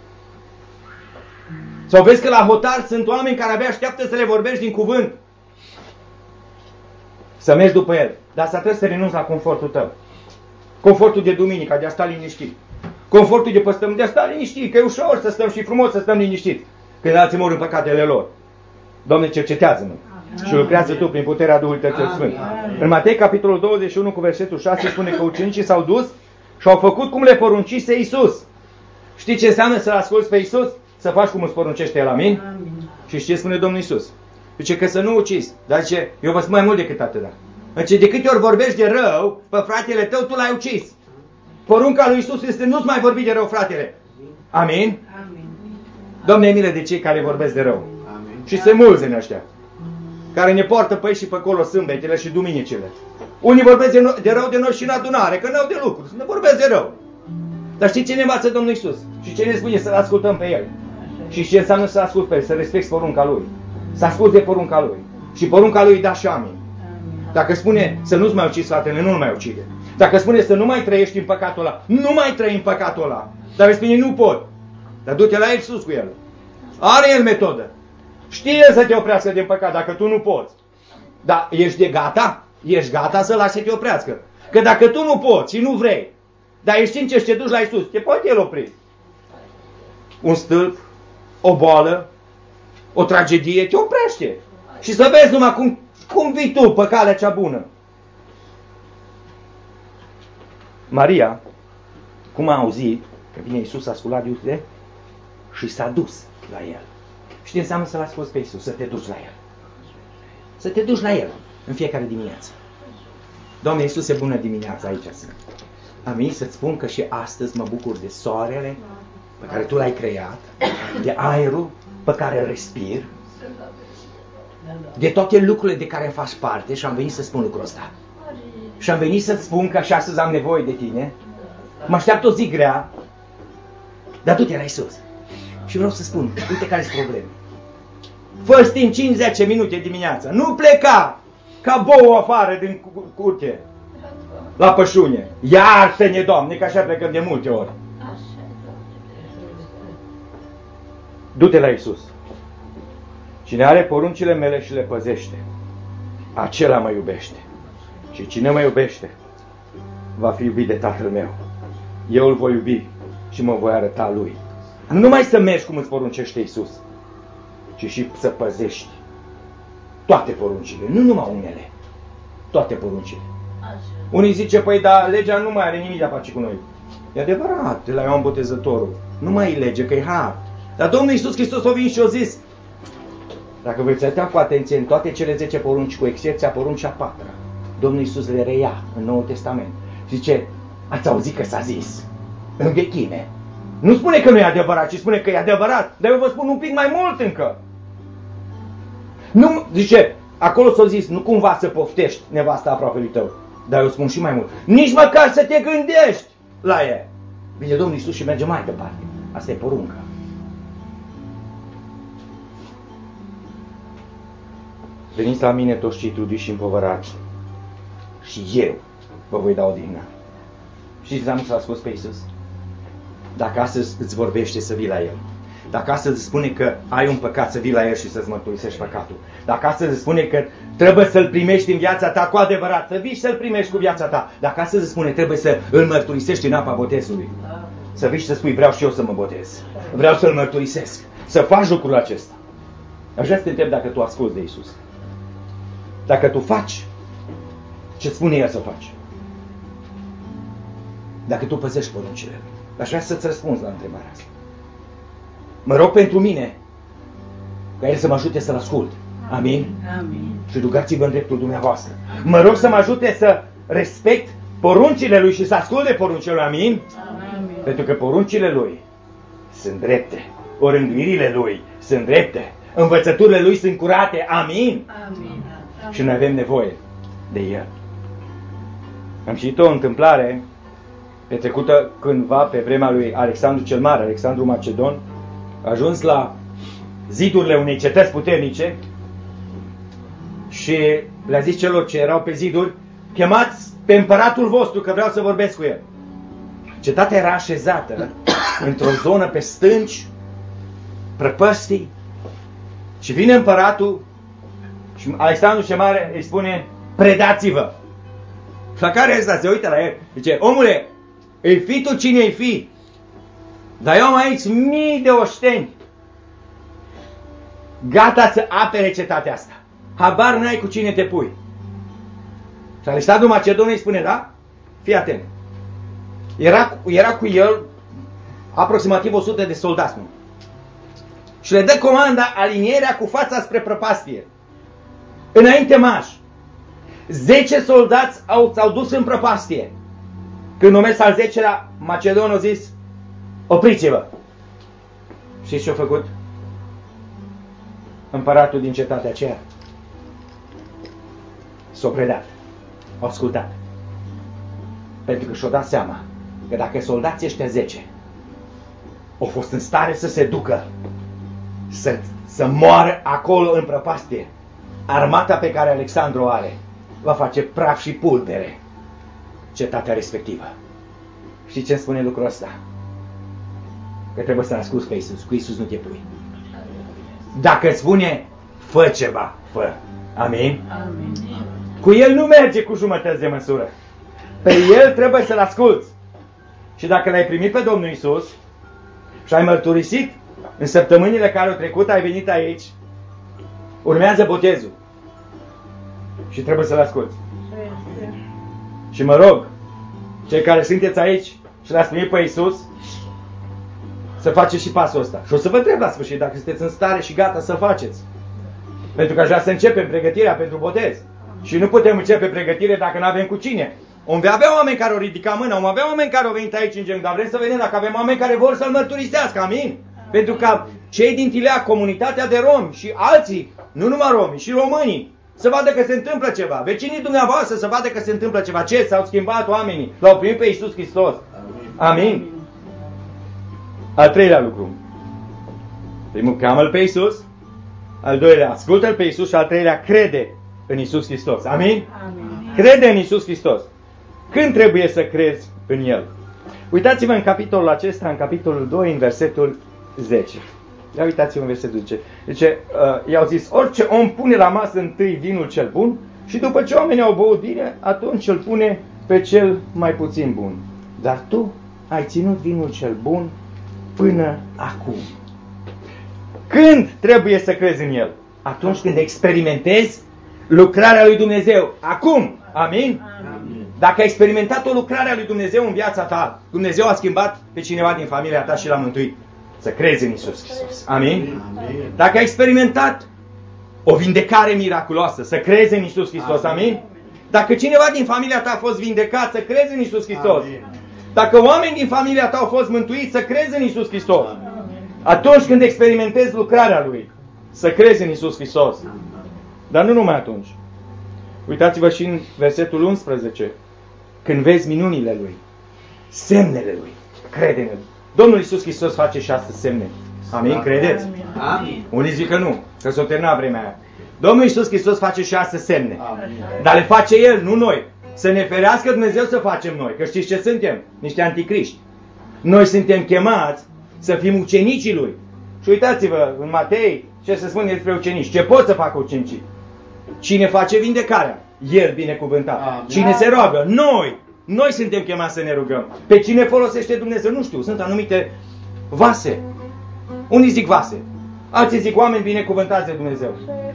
Sau vezi că la hotar sunt oameni care abia așteaptă să le vorbești din cuvânt. Să mergi după el. Dar să trebuie să renunți la confortul tău. Confortul de duminică, de a sta liniștit. Confortul de păstăm, de a sta liniștit, că e ușor să stăm și frumos să stăm liniștiți. Când alții mor în păcatele lor. Doamne, cercetează-mă. Și lucrează Tu prin puterea Duhului Tău cel Sfânt. În Matei, capitolul douăzeci și unu, cu versetul șase, spune că ucenicii s-au dus și au făcut cum le poruncise Iisus. Știi ce înseamnă să-L asculți pe Iisus? Să faci cum îți poruncește El, amin? Amin. Și știi ce spune Domnul Iisus? Zice că să nu ucizi. Dar zice, eu vă spun mai mult decât atât. Zice, de câte ori vorbești de rău pe fratele tău, tu l-ai ucis. Porunca lui Iisus este nu-ți mai vorbi de rău, fratele. Amin? Amin. Doamne, milă de cei care vorbesc de rău. Amin. Și se mulți în ăștia. Care ne poartă pe aici și pe acolo sâmbetele și duminicile. Unii vorbesc de, no- de rău de noi și în adunare, că n-au de lucru. Ne vorbesc de rău. Dar știi ce ne învață Domnul Iisus? Și ce ne spune? Să-L ascultăm pe El. Și ce înseamnă să asculți pe El? Să respecti porunca Lui. Să asculți de porunca Lui. Și porunca Lui da și amin. Dacă spune să nu-ți mai ucizi fratele, nu-l mai ucide. Dacă spune să nu mai trăiești în păcatul ăla, nu mai trăi în păcatul ăla. Dar îți spune nu pot. Dar du-te la El sus cu El. Are El metodă. Știe El să te oprească din păcat dacă tu nu poți. Dar ești de gata? Ești gata să lași să te oprească. Că dacă tu nu poți și nu vrei, dar ești sincer și te duci la Iisus, te poate El opri. Un stâlp, o boală, o tragedie, te oprește. Și să vezi numai cum, cum vii tu pe calea cea bună. Maria, cum a auzit că vine Iisus, a sculat de uite și s-a dus la El. Știi înseamnă să-L asculți pe Iisus, să te duci la El. Să te duci la El în fiecare dimineață. Doamne Iisuse, bună dimineața, aici sunt. Amin, să-ți spun că și astăzi mă bucur de soarele pe care Tu l-ai creat, de aerul pe care îl respir, de toate lucrurile de care faci parte și am venit să spun lucrul ăsta. Și am venit să-ți spun că și astăzi am nevoie de Tine. Mă așteaptă o zi grea, dar du-te la Iisus. Și vreau să spun, uite care sunt probleme. Fă timp cinci zece minute dimineața. Nu pleca ca bou afară din curte la pășune. Iartă-ne, Doamne, că așa plecăm de multe ori. Du-te la Iisus. Cine are poruncile mele și le păzește, acela mă iubește. Și cine mă iubește, va fi iubit de Tatăl meu. Eu îl voi iubi și mă voi arăta lui. Nu numai să mergi cum îți poruncește Iisus, ci și să păzești toate poruncile, nu numai unele, toate poruncile. Unii zice, păi, dar legea nu mai are nimic de a face cu noi. E adevărat, de la Ioan Botezătorul. Nu mai e lege, că e har. Dar Domnul Iisus Hristos a venit și a zis, dacă veți uita cu atenție în toate cele zece porunci, cu excepția poruncea patra, Domnul Iisus le reia în Noul Testament. Zice, ați auzit că s-a zis în vechime. Nu spune că nu e adevărat, ci spune că e adevărat. Dar eu vă spun un pic mai mult încă. Nu, zice, acolo s-a zis, nu cumva să poftești nevasta aproapelui tău. Dar eu spun și mai mult. Nici măcar să te gândești la ea. Vine Domnul Iisus și merge mai departe. Asta e porunca. Veniți la mine toți cei trudiți și împovărați și eu vă voi da odihnă. Știți ce înseamnă să asculți pe Iisus? Dacă astăzi îți vorbește să vii la El. Dacă astăzi îți spune că ai un păcat, să vii la El și să-ți mărturisești păcatul. Dacă astăzi îți spune că trebuie să-L primești în viața ta cu adevărat, să vii și să-L primești cu viața ta. Dacă astăzi îți spune trebuie să îl mărturisești în apa botezului. Să vii și să spui vreau și eu să mă botez. Vreau să-L mărturisesc. Să faci lucrul acesta. Aș vrea să te întreb dacă tu asculți de Iisus. Dacă tu faci ce-ți spune El să faci. Dacă tu păzești poruncile. Aș vrea să-ți răspunzi la întrebarea asta. Mă rog pentru mine ca El să mă ajute să-L ascult. Amin? Amin. Și rugați-vă în dreptul dumneavoastră. Mă rog să mă ajute să respect poruncile Lui și să ascult de poruncile Lui. Amin? Amin. Pentru că poruncile Lui sunt drepte. Orânduirile Lui sunt drepte. Învățăturile Lui sunt curate. Amin? Amin. Și noi avem nevoie de El. Am citit o întâmplare petrecută cândva pe vremea lui Alexandru cel Mare, Alexandru Macedon, a ajuns la zidurile unei cetăți puternice și le-a zis celor ce erau pe ziduri: chemați pe împăratul vostru că vreau să vorbesc cu el. Cetatea era așezată într-o zonă pe stânci, prăpăstii, și vine împăratul și Alexandru cel Mare îi spune: predați-vă. La care ăsta se uită la el, zice: omule, îi fi tu cine îi fi, dar eu am aici mii de oșteni gata să apere cetatea asta. Habar n-ai cu cine te pui. Și Alexandru Macedon îi spune: da? Fii atent. Era, era cu el aproximativ o sută de soldați. Nu? Și le dă comanda alinierea cu fața spre prăpastie. Înainte marș. Zece soldați au, s-au dus în prăpastie. Când o mers al zecelea, Macedon a zis: opriți-vă. Și ce-a făcut împăratul din cetatea aceea? S-a predat. Au ascultat. Pentru că și-au dat seama că dacă soldații ăștia zece au fost în stare să se ducă, să, să moară acolo în prăpastie, armata pe care Alexandru o are va face praf și pulbere cetatea respectivă. Știi ce îmi spune lucrul ăsta? Că trebuie să-L asculți pe Iisus. Cu Iisus nu te pui. Dacă îți spune fă ceva, fă. Amin? Amin. Cu El nu merge cu jumătăți de măsură. Pe El trebuie să-L asculți. Și dacă L-ai primit pe Domnul Iisus și ai mărturisit în săptămânile care au trecut, ai venit aici, urmează botezul. Și trebuie să-L asculți. Și mă rog, cei care sunteți aici și L-ați primit pe Iisus, să faceți și pasul ăsta. Și o să vă întreb la sfârșit dacă sunteți în stare și gata să faceți. Pentru că aș vrea să începem pregătirea pentru botez. Și nu putem începe pregătire dacă nu avem cu cine. Om avea oameni care au ridicat mâna, om avea oameni care au venit aici în genunchi, dar vrem să vedem dacă avem oameni care vor să-L mărturisească. Amin? Pentru că cei din Tilea, comunitatea de romi și alții, nu numai romi, și românii, să vadă că se întâmplă ceva. Vecinii dumneavoastră să vadă că se întâmplă ceva. Ce? S-au schimbat oamenii. L-au primit pe Iisus Hristos. Amin? Amin? Al treilea lucru. Primul, cheamă-L pe Iisus. Al doilea, ascultă-L pe Iisus. Și al treilea, crede în Iisus Hristos. Amin? Amin. Crede în Iisus Hristos. Când trebuie să crezi în El? Uitați-vă în capitolul acesta, în capitolul doi, în versetul zece. Ia uitați-vă în versetul zece. Zice, uh, i-au zis: orice om pune la masă întâi vinul cel bun și după ce oamenii au băut bine, atunci îl pune pe cel mai puțin bun. Dar tu ai ținut vinul cel bun până acum. Când trebuie să crezi în El? Atunci când experimentezi lucrarea lui Dumnezeu. Acum. Amin? Amin. Dacă ai experimentat o lucrare a lui Dumnezeu în viața ta, Dumnezeu a schimbat pe cineva din familia ta și l-a mântuit. Să crezi în Iisus Hristos. Amin? Amin. Dacă ai experimentat o vindecare miraculoasă, să crezi în Iisus Hristos. Amin? Dacă cineva din familia ta a fost vindecat, să crezi în Iisus Hristos. Amin. Dacă oameni din familia ta au fost mântuiți, să crezi în Iisus Hristos. Atunci când experimentezi lucrarea Lui, să crezi în Iisus Hristos. Dar nu numai atunci. Uitați-vă și în versetul unsprezece. Când vezi minunile Lui, semnele Lui, crede în El. Domnul Iisus Hristos face șase semne. Amin? Credeți? Amin. Unii zic că nu, că s-o termina vremea aia. Domnul Iisus Hristos face șase semne. Amin. Dar le face El, nu noi. Să ne ferească Dumnezeu să facem noi. Că știți ce suntem? Niște anticriști. Noi suntem chemați să fim ucenicii Lui. Și uitați-vă în Matei ce se spune despre ucenici. Ce pot să facă ucenicii? Cine face vindecarea? El binecuvântat. Amin. Cine se roagă? Noi. Noi suntem chemați să ne rugăm. Pe cine folosește Dumnezeu? Nu știu. Sunt anumite vase. Unii zic vase. Alții zic oameni binecuvântați de Dumnezeu.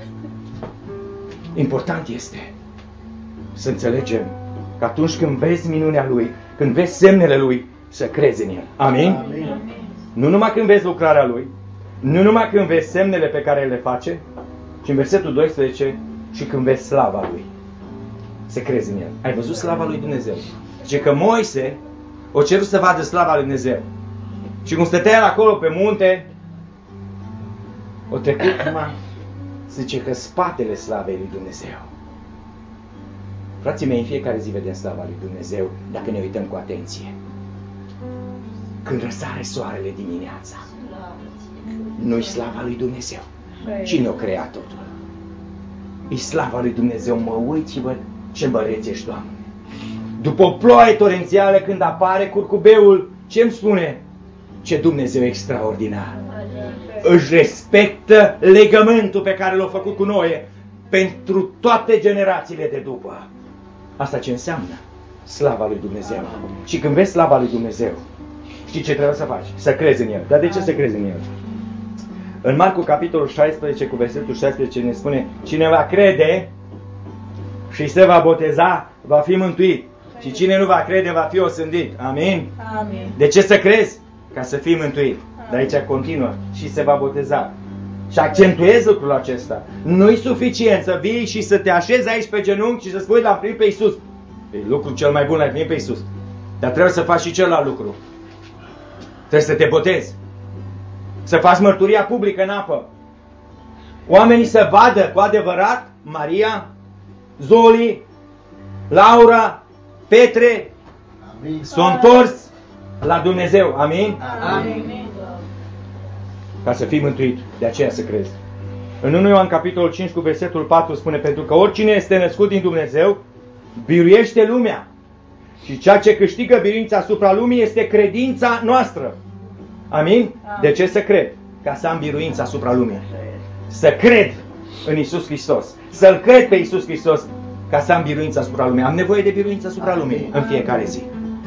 Important este să înțelegem că atunci când vezi minunea Lui, când vezi semnele Lui, să crezi în El. Amin? Amin. Nu numai când vezi lucrarea Lui, Nu numai când vezi semnele pe care le face, ci în versetul doisprezece și când vezi slava Lui. Să crezi în El. Ai văzut slava Lui Dumnezeu? Zice că Moise o cerut să vadă slava Lui Dumnezeu. Și cum stătea el acolo pe munte, o trecut numai, zice că spatele slavei Lui Dumnezeu. Frații mei, în fiecare zi vedem slava Lui Dumnezeu dacă ne uităm cu atenție. Când răsare soarele dimineața, nu-i slava Lui Dumnezeu. Cine o crea totul? E slava Lui Dumnezeu. Mă uit și văd ce măreț ești, Doamne. După o ploaie torențială, când apare curcubeul, ce-mi spune? Ce Dumnezeu extraordinar. Își respectă legământul pe care l-a făcut cu noi pentru toate generațiile de după. Asta ce înseamnă? Slava Lui Dumnezeu. Și când vezi slava Lui Dumnezeu, știi ce trebuie să faci? Să crezi în El. Dar de ce să crezi în El? În Marcu, capitolul șaisprezece, cu versetul șaisprezece, ne spune: cine va crede și se va boteza, va fi mântuit. Și cine nu va crede, va fi osândit. Amin? Amin. De ce să crezi? Ca să fii mântuit. Dar aici continuă: și se va boteza. Și accentuez lucrul acesta. Nu-i suficient să vii și să te așezi aici pe genunchi și să spui: l-am primit pe Iisus. E lucrul cel mai bun, l-ai primit pe Iisus. Dar trebuie să faci și celălalt lucru. Trebuie să te botezi. Să faci mărturia publică în apă. Oamenii să vadă cu adevărat: Maria, Zoli, Laura, Petre s-au întors la Dumnezeu. Amin? Amin. Ca să fii mântuit. De aceea să crezi. În întâi Ioan capitolul cinci cu versetul patru spune: pentru că oricine este născut din Dumnezeu biruiește lumea. Și ceea ce câștigă biruința asupra lumii este credința noastră. Amin? De ce să cred? Ca să am biruința asupra lumii. Să cred în Iisus Hristos. Să-L cred pe Iisus Hristos ca să am biruința asupra lumii. Am nevoie de biruința asupra lumii în fiecare zi.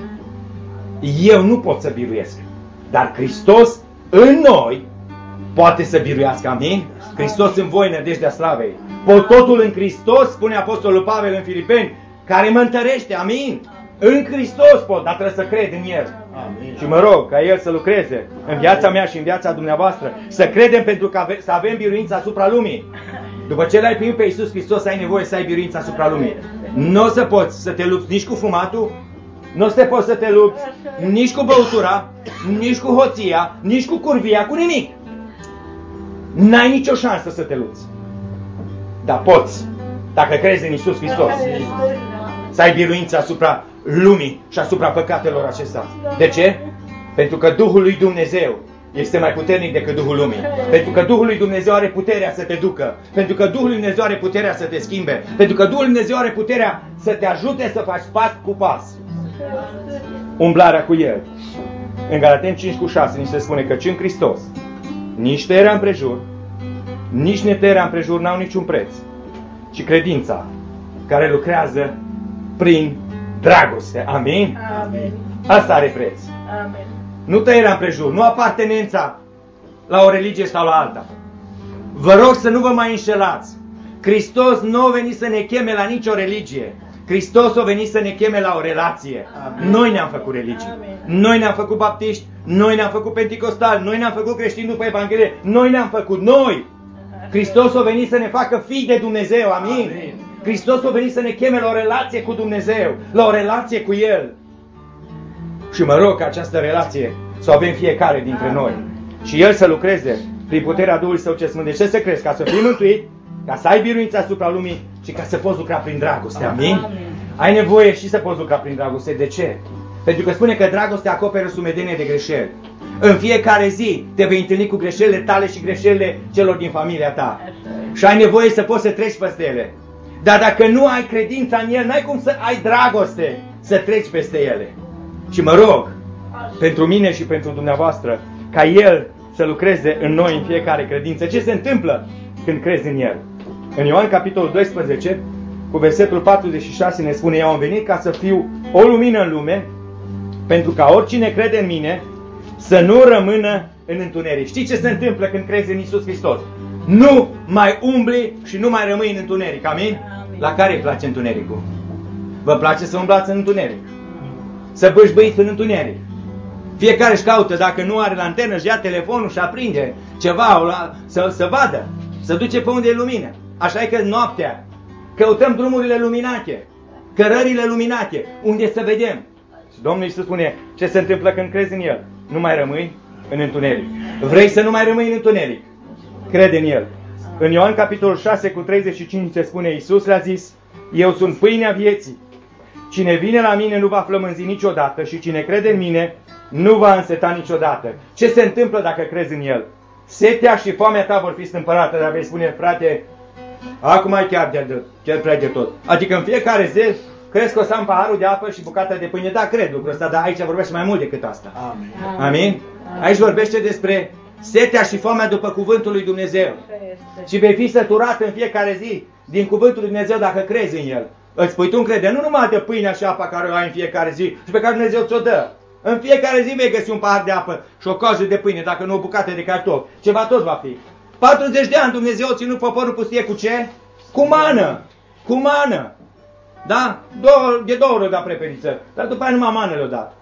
Eu nu pot să biruiesc. Dar Hristos în noi poate să biruiască. Amin? Hristos în voi, nădejdea slavei. Pot totul în Hristos, spune Apostolul Pavel în Filipeni, care mă întărește. Amin? În Hristos pot, dar trebuie să cred în El. Amin. Și mă rog ca El să lucreze în viața mea și în viața dumneavoastră. Să credem pentru că ave- să avem biruința asupra lumii. După ce l-ai primit pe Iisus Hristos, ai nevoie să ai biruința asupra lumii. Nu o să poți să te lupți nici cu fumatul, nu o să te poți să te lupți nici cu băutura, nici cu hoția, nici cu curvia, cu nimic. N-ai nicio șansă să te lupți. Dar poți, dacă crezi în Iisus Hristos, să ai biruința asupra lumii și asupra păcatelor acestea. De ce? Pentru că Duhul lui Dumnezeu este mai puternic decât Duhul lumii. Pentru că Duhul lui Dumnezeu are puterea să te ducă. Pentru că Duhul lui Dumnezeu are puterea să te schimbe. Pentru că Duhul lui Dumnezeu are puterea să te ajute să faci pas cu pas umblarea cu El. În Galateni cinci cu șase ni se spune că în Hristos nici tăierea împrejur, nici netăierea împrejur n-au niciun preț, ci credința care lucrează prin dragoste. Amin? Amin. Asta are preț. Amin. Nu tăierea împrejur, nu apartenența la o religie sau la alta. Vă rog să nu vă mai înșelați. Hristos nu a venit să ne cheme la nicio religie. Hristos a venit să ne cheme la o relație. Amin. Noi ne-am făcut religie. Amin. Noi ne-am făcut baptiști, noi ne-am făcut penticostali, noi ne-am făcut creștini după Evanghelie, noi ne-am făcut noi. Hristos a venit să ne facă fii de Dumnezeu. Amin? Amin. Hristos a venit să ne cheme la o relație cu Dumnezeu, la o relație cu El. Și mă rog ca această relație să o avem fiecare dintre Amin. Noi. Și El să lucreze prin puterea Duhului Său ce Sfânt. De ce să crezi? Ca să fii mântuit, ca să ai biruința asupra lumii și ca să poți lucra prin dragoste. Amin? Amin? Ai nevoie și să poți lucra prin dragoste. De ce? Pentru că spune că dragostea acoperă sumedenie de greșeli. În fiecare zi te vei întâlni cu greșelile tale și greșelile celor din familia ta. Și ai nevoie să poți să treci peste ele. Dar dacă nu ai credința în El, n-ai cum să ai dragoste să treci peste ele. Și mă rog, pentru mine și pentru dumneavoastră, ca El să lucreze în noi în fiecare credință. Ce se întâmplă când crezi în El? În Ioan capitolul doisprezece, cu versetul patruzeci și șase ne spune: eu am venit ca să fiu o lumină în lume, pentru ca oricine crede în mine să nu rămână în întuneric. Știi ce se întâmplă când crezi în Iisus Hristos? Nu mai umbli și nu mai rămâi în întuneric. Amin? Amin. La care îi place întunericul? Vă place să umblați în întuneric? Să bâșbâiți în întuneric? Fiecare își caută, dacă nu are lanternă, își ia telefonul și aprinde ceva la, să, să vadă, să duce pe unde e lumină. Așa e că noaptea căutăm drumurile luminate, cărările luminate, unde să vedem. Și Domnul Iisus spune, ce se întâmplă când crezi în El? Nu mai rămâi în întuneric. Vrei să nu mai rămâi în întuneric? Crede în El. În Ioan capitolul șase cu treizeci și cinci se spune, Iisus le-a zis, eu sunt pâinea vieții. Cine vine la mine nu va flămânzi niciodată și cine crede în mine nu va înseta niciodată. Ce se întâmplă dacă crezi în El? Setea și foamea ta vor fi stâmpărate, dar vei spune, frate, acum e chiar de, chiar prea de tot. Adică în fiecare zi crezi că o să am paharul de apă și bucata de pâine? Da, cred lucrul ăsta, dar aici vorbește mai mult decât asta. Amin. Amin? Aici vorbește despre setea și foamea după cuvântul lui Dumnezeu. Și vei fi săturat în fiecare zi din cuvântul lui Dumnezeu dacă crezi în El. Îți pui tu încredere nu numai de pâinea și apa care o ai în fiecare zi și pe care Dumnezeu ți-o dă. În fiecare zi vei găsi un pahar de apă și o cojă de pâine, dacă nu o bucată de cartofi. Ceva tot va fi. patruzeci de ani Dumnezeu a ținut poporul pustie cu ce? Cu mană. Cu mană. Da? Două, de două ori o dat preperiță. Dar după aia numai mană le-o dat.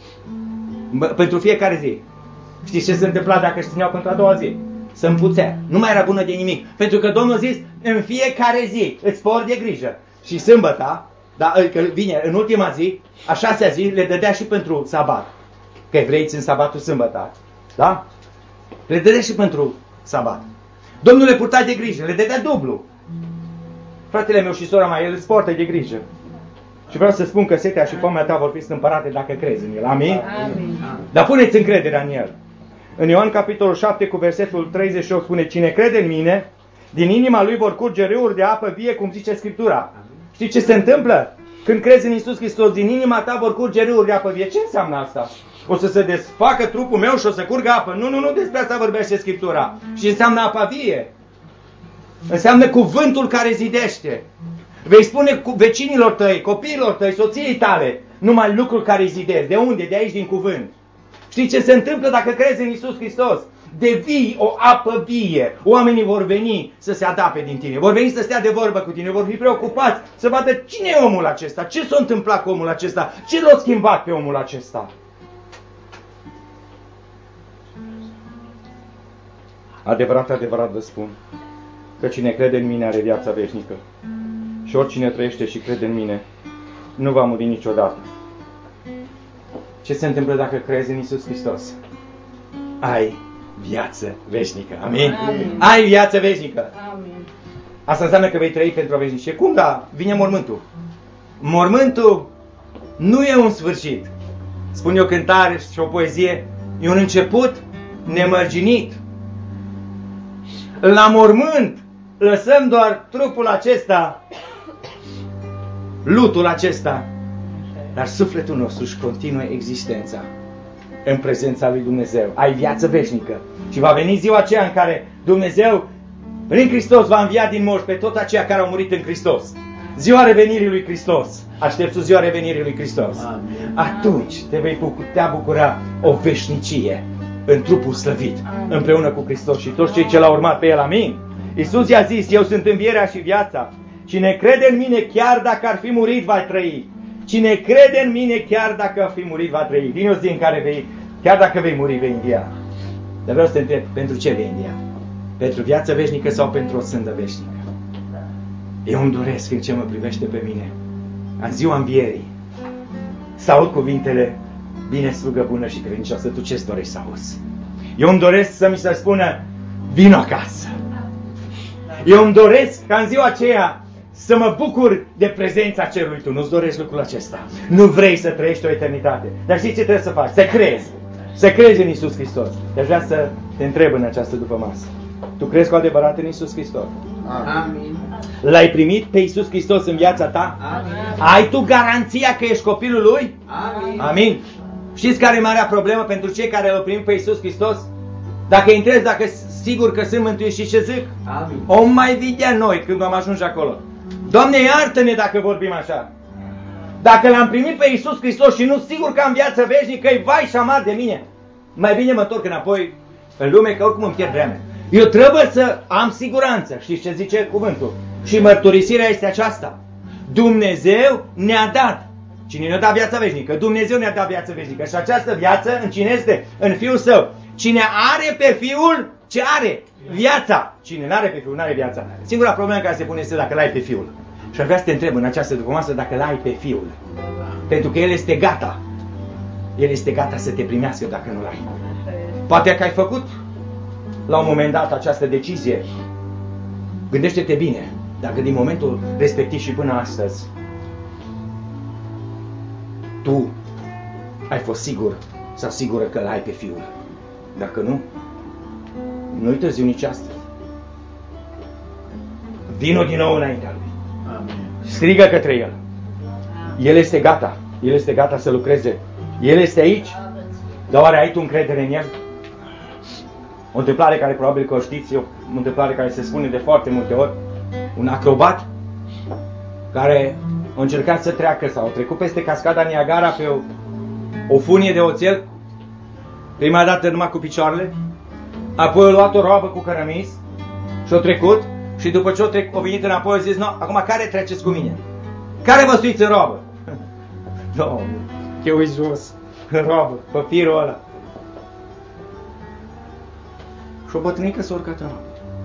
Bă, pentru fiecare zi. Știți ce se întâmpla dacă își țineau pentru a doua zi? Se împuțea. Nu mai era bună de nimic. Pentru că Domnul a zis, în fiecare zi îți spor de grijă. Și sâmbăta, da, că vine în ultima zi, a șasea zi, le dădea și pentru sabat. Că evreii țin sabatul sâmbăta. Da? Le dădea și pentru sabat. Domnul le purta de grijă, le dădea dublu. Fratele meu și sora mea, el îți poartă de grijă. Și vreau să spun că setea și foamea ta vor fi stâmpărate dacă crezi în El. Amin? Amin. Dar puneți încrederea în El. În Ioan capitolul șapte cu versetul treizeci și opt spune, cine crede în mine, din inima lui vor curge râuri de apă vie, cum zice Scriptura. Știi ce se întâmplă? Când crezi în Iisus Hristos, din inima ta vor curge râuri de apă vie. Ce înseamnă asta? O să se desfacă trupul meu și o să curgă apă. Nu, nu, nu, despre asta vorbește Scriptura. Și înseamnă apa vie. Înseamnă cuvântul care zidește. Vei spune cu vecinilor tăi, copiilor tăi, soției tale, numai lucruri care îi zidesc. De unde? De aici, din cuvânt. Știi ce se întâmplă dacă crezi în Iisus Hristos? Devii o apă vie. Oamenii vor veni să se adape din tine. Vor veni să stea de vorbă cu tine. Vor fi preocupați să vadă cine e omul acesta. Ce s-a întâmplat cu omul acesta? Ce l-a schimbat pe omul acesta? Adevărat, adevărat vă spun că cine crede în mine are viața veșnică. Și oricine trăiește și crede în mine nu va muri niciodată. Ce se întâmplă dacă crezi în Iisus Hristos? Ai viață veșnică. Amin? Amin. Ai viață veșnică. Amin. Asta înseamnă că vei trăi pentru o veșnicie. Cum da? Vine mormântul. Mormântul nu e un sfârșit. Spune o cântare și o poezie. E un început nemărginit. La mormânt lăsăm doar trupul acesta, lutul acesta, dar sufletul nostru își continuă existența în prezența lui Dumnezeu. Ai viață veșnică. Și va veni ziua aceea în care Dumnezeu, prin Hristos, va învia din morți pe toți aceia care au murit în Hristos. Ziua revenirii lui Hristos. Aștepți ziua revenirii lui Hristos. Amin. Atunci te vei putea bucura o veșnicie în trupul slăvit, amin, împreună cu Hristos și toți cei ce l-au urmat pe El. Amin. Iisus i-a zis, eu sunt învierea și viața. Cine crede în mine, chiar dacă ar fi murit, va trăi. Cine crede în mine, chiar dacă ar fi murit, va trăi. Vine o zi în care vei, chiar dacă vei muri, vei învia. Dar vreau să te întreb, pentru ce vei învia? Pentru viață veșnică sau pentru o sândă veșnică? Eu îmi doresc, în ce mă privește pe mine, în ziua învierii, să aud cuvintele, bine, slugă bună și credincioasă, tu ce-ți dorești să auzi? Eu îmi doresc să mi se spună, vino acasă. Eu îmi doresc ca în ziua aceea să mă bucur de prezența cerului. Tu nu-ți dorești lucrul acesta. Nu vrei să trăiești o eternitate. Dar știi ce trebuie să faci? Să crezi. Să crezi în Iisus Hristos. Deci vreau să te întreb în această dupămasă. Tu crezi cu adevărat în Iisus Hristos? Amin. L-ai primit pe Iisus Hristos în viața ta? Amin. Ai tu garanția că ești copilul Lui? Amin. Amin. Știți care e marea problemă pentru cei care l-au primit pe Iisus Hristos? Dacă îi întrebi dacă sigur că sunt mântuiți, și ce zic? Amin. O mai vedea noi când am ajuns acolo. Doamne, iartă-ne dacă vorbim așa. Dacă l-am primit pe Iisus Hristos și nu sigur că am viață veșnică, e vai și amar de mine. Mai bine mă întorc înapoi în lume, că oricum îmi pierd vremea. Eu trebuie să am siguranță. Știți ce zice cuvântul? Și mărturisirea este aceasta. Dumnezeu ne-a dat Cine ne-a dat viața veșnică? Dumnezeu ne-a dat viața veșnică. Și această viață în cine este? În Fiul Său. Cine are pe Fiul, ce are? Viața. Cine nu are pe Fiul, nu are viața. Singura problemă care se pune este dacă l-ai pe Fiul. Și ar vrea să te întreb în această dupămasă dacă l-ai pe Fiul. Pentru că El este gata. El este gata să te primească dacă nu l-ai. Poate că ai făcut la un moment dat această decizie. Gândește-te bine. Dacă din momentul respectiv și până astăzi tu ai fost sigur sau sigură că l-ai pe Fiul. Dacă nu, nu-i târziu nici astăzi. Vino din nou înaintea Lui. Amin. Strigă către El. El este gata. El este gata să lucreze. El este aici. Dar oare ai tu încredere în El? O întâmplare care probabil că o știți, o întâmplare care se spune de foarte multe ori. Un acrobat care a încercat să treacă sau a trecut peste cascada Niagara pe o, o funie de oțel, prima dată numai cu picioarele, apoi a luat o roabă cu cărămis și a trecut și după ce a, trec, a venit înapoi a zis, no, acum care treceți cu mine? Care vă stuiți în roabă? No, eu e jos, în roabă, pe firul ăla. Și o bătrânică s-a urcat în roabă.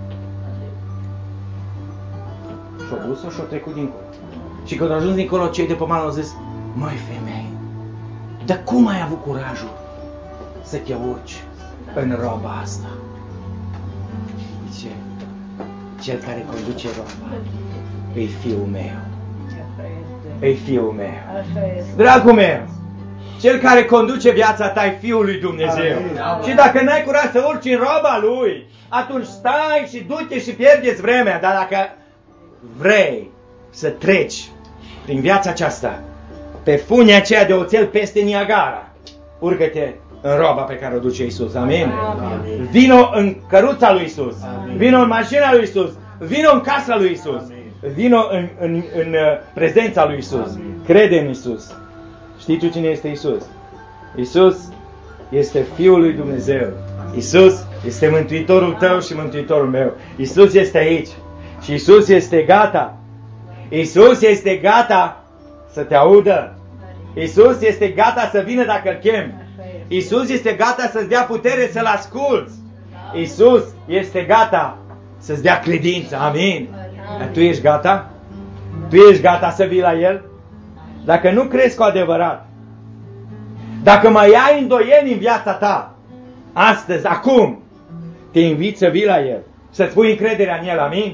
Și-a dus-o și-a trecut dincolo. Și când a ajuns dincolo, cei de pe mal au zis, măi femeie, dar cum ai avut curajul să te urci în roba asta? Zice, cel care conduce roba e Fiul meu. E Fiul meu. Dragul meu, cel care conduce viața ta e Fiul lui Dumnezeu. Amin. Și dacă n-ai curaj să urci în roba Lui, atunci stai și du-te și pierdeți vremea. Dar dacă vrei să treci prin viața aceasta, pe funia aceea de oțel peste Niagara, urcă-te în roba pe care o duce Iisus. Amin? Amin. Vino în căruța lui Iisus. Amin. Vino în mașina lui Iisus. Vino în casa lui Iisus. Amin. Vino în, în, în prezența lui Iisus. Amin. Crede în Iisus. Știi tu cine este Iisus? Iisus este Fiul lui Dumnezeu. Iisus este Mântuitorul tău și Mântuitorul meu. Iisus este aici. Și Iisus este gata. Iisus este gata să te audă. Iisus este gata să vină dacă îl chemi. Iisus este gata să-ți dea putere să-L asculți. Iisus este gata să-ți dea credință. Amin. Dar tu ești gata? Tu ești gata să vii la El? Dacă nu crezi cu adevărat, dacă mai ai îndoieli în viața ta, astăzi, acum, te invit să vii la El, să-ți pui încrederea în El. Amin?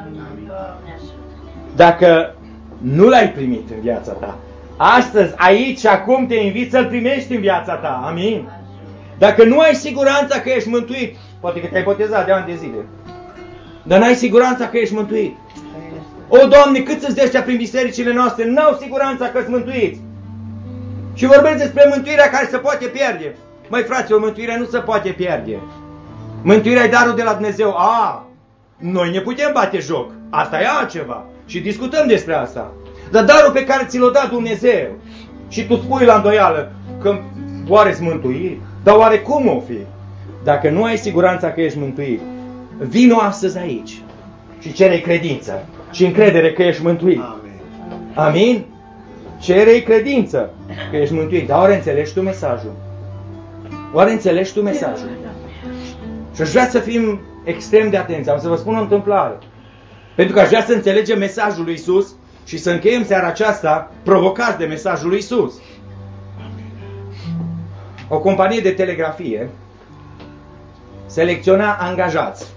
Dacă nu l-ai primit în viața ta, astăzi, aici și acum te invit să-L primești în viața ta. Amin? Dacă nu ai siguranța că ești mântuit, poate că te-ai botezat de ani de zile, dar n-ai siguranța că ești mântuit. O, Doamne, cât să-ți ăștia prin bisericile noastre n-au siguranța că sunt mântuiți. Și vorbesc despre mântuirea care se poate pierde. Măi, fraților, mântuirea nu se poate pierde. Mântuirea e darul de la Dumnezeu. A, noi ne putem bate joc. Asta e altceva. Și discutăm despre asta. Dar darul pe care ți l-a dat Dumnezeu și tu spui la îndoială că oare-s mântuit? Dar oare cum o fi? Dacă nu ai siguranța că ești mântuit, vino astăzi aici și cere credință și încredere că ești mântuit. Amin? Amin? Cere credință că ești mântuit. Dar oare înțelegi tu mesajul? Oare înțelegi tu mesajul? Și aș vrea să fim extrem de atenți. Am să vă spun o întâmplare. Pentru că aș vrea să înțelegem mesajul lui Iisus și să încheiem seara aceasta provocați de mesajul lui Iisus. O companie de telegrafie selecționa angajați.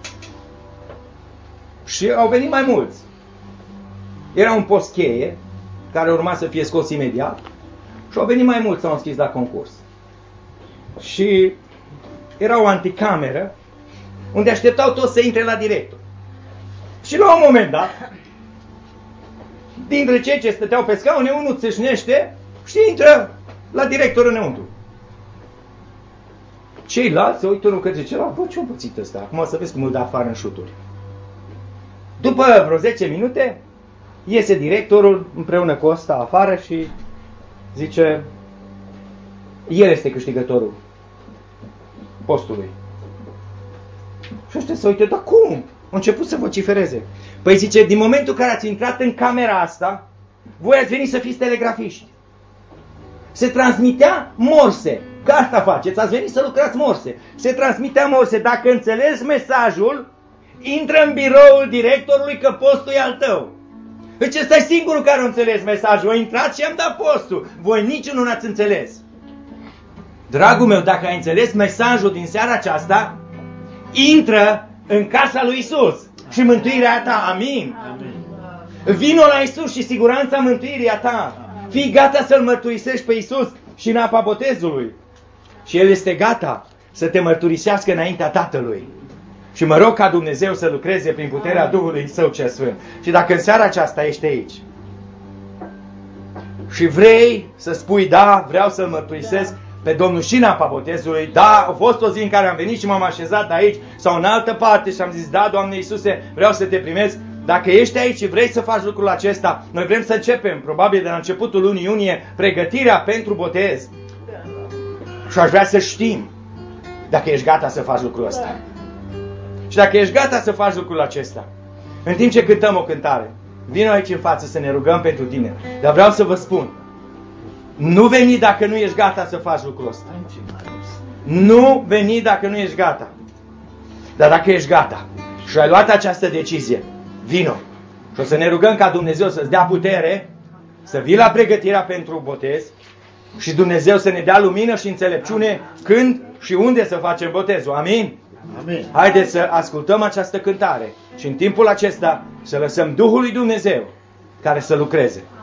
Și au venit mai mulți. Era un post cheie care urma să fie scos imediat și au venit mai mulți, s-au înscris la concurs. Și era o anticameră unde așteptau toți să intre la director. Și la un moment dat, dintre cei ce stăteau pe scaune, unul țâșnește și intră la director înăuntru. Ceilalți se uită unul către celălalt, bă, ce-o pățit ăsta? Acum să vezi cum îl dă afară în șuturi. După vreo zece minute, iese directorul împreună cu ăsta afară și zice, el este câștigătorul postului. Și ăștia se uită, dar cum? Au început să vocifereze. Păi zice, din momentul în care ați intrat în camera asta, voi ați venit să fiți telegrafiști. Se transmitea morse. Că asta faceți, ați venit să lucrați morse. Se transmitea morse. Dacă înțelegi mesajul, intră în biroul directorului că postul e al tău. Deci ăsta e singurul care a înțeles mesajul. A intrat și am dat postul. Voi niciunul n-ați înțeles. Dragul meu, dacă ai înțeles mesajul din seara aceasta, intră în casa lui Isus și mântuirea ta. Amin. Amin. Vino la Isus și siguranța mântuirii a ta. Fii gata să-L mărturisești pe Isus și în apa botezului. Și El este gata să te mărturisească înaintea Tatălui. Și mă rog ca Dumnezeu să lucreze prin puterea Duhului Său cel Sfânt. Și dacă în seara aceasta ești aici și vrei să spui, da, vreau să-L mărturisesc pe Domnul și în apa botezului, da, a fost o zi în care am venit și m-am așezat aici sau în altă parte și am zis, da, Doamne Iisuse, vreau să te primesc. Dacă ești aici și vrei să faci lucrul acesta, noi vrem să începem, probabil de la începutul lunii iunie, pregătirea pentru botez. Și aș vrea să știm dacă ești gata să faci lucrul ăsta. Și dacă ești gata să faci lucrul acesta, în timp ce cântăm o cântare, vino aici în față să ne rugăm pentru tine. Dar vreau să vă spun, nu veni dacă nu ești gata să faci lucrul ăsta. Nu veni dacă nu ești gata. Dar dacă ești gata și ai luat această decizie, vino. Și o să ne rugăm ca Dumnezeu să-ți dea putere să vii la pregătirea pentru botez și Dumnezeu să ne dea lumină și înțelepciune când și unde să facem botezul. Amin? Amin. Haideți să ascultăm această cântare și în timpul acesta să lăsăm Duhul lui Dumnezeu care să lucreze.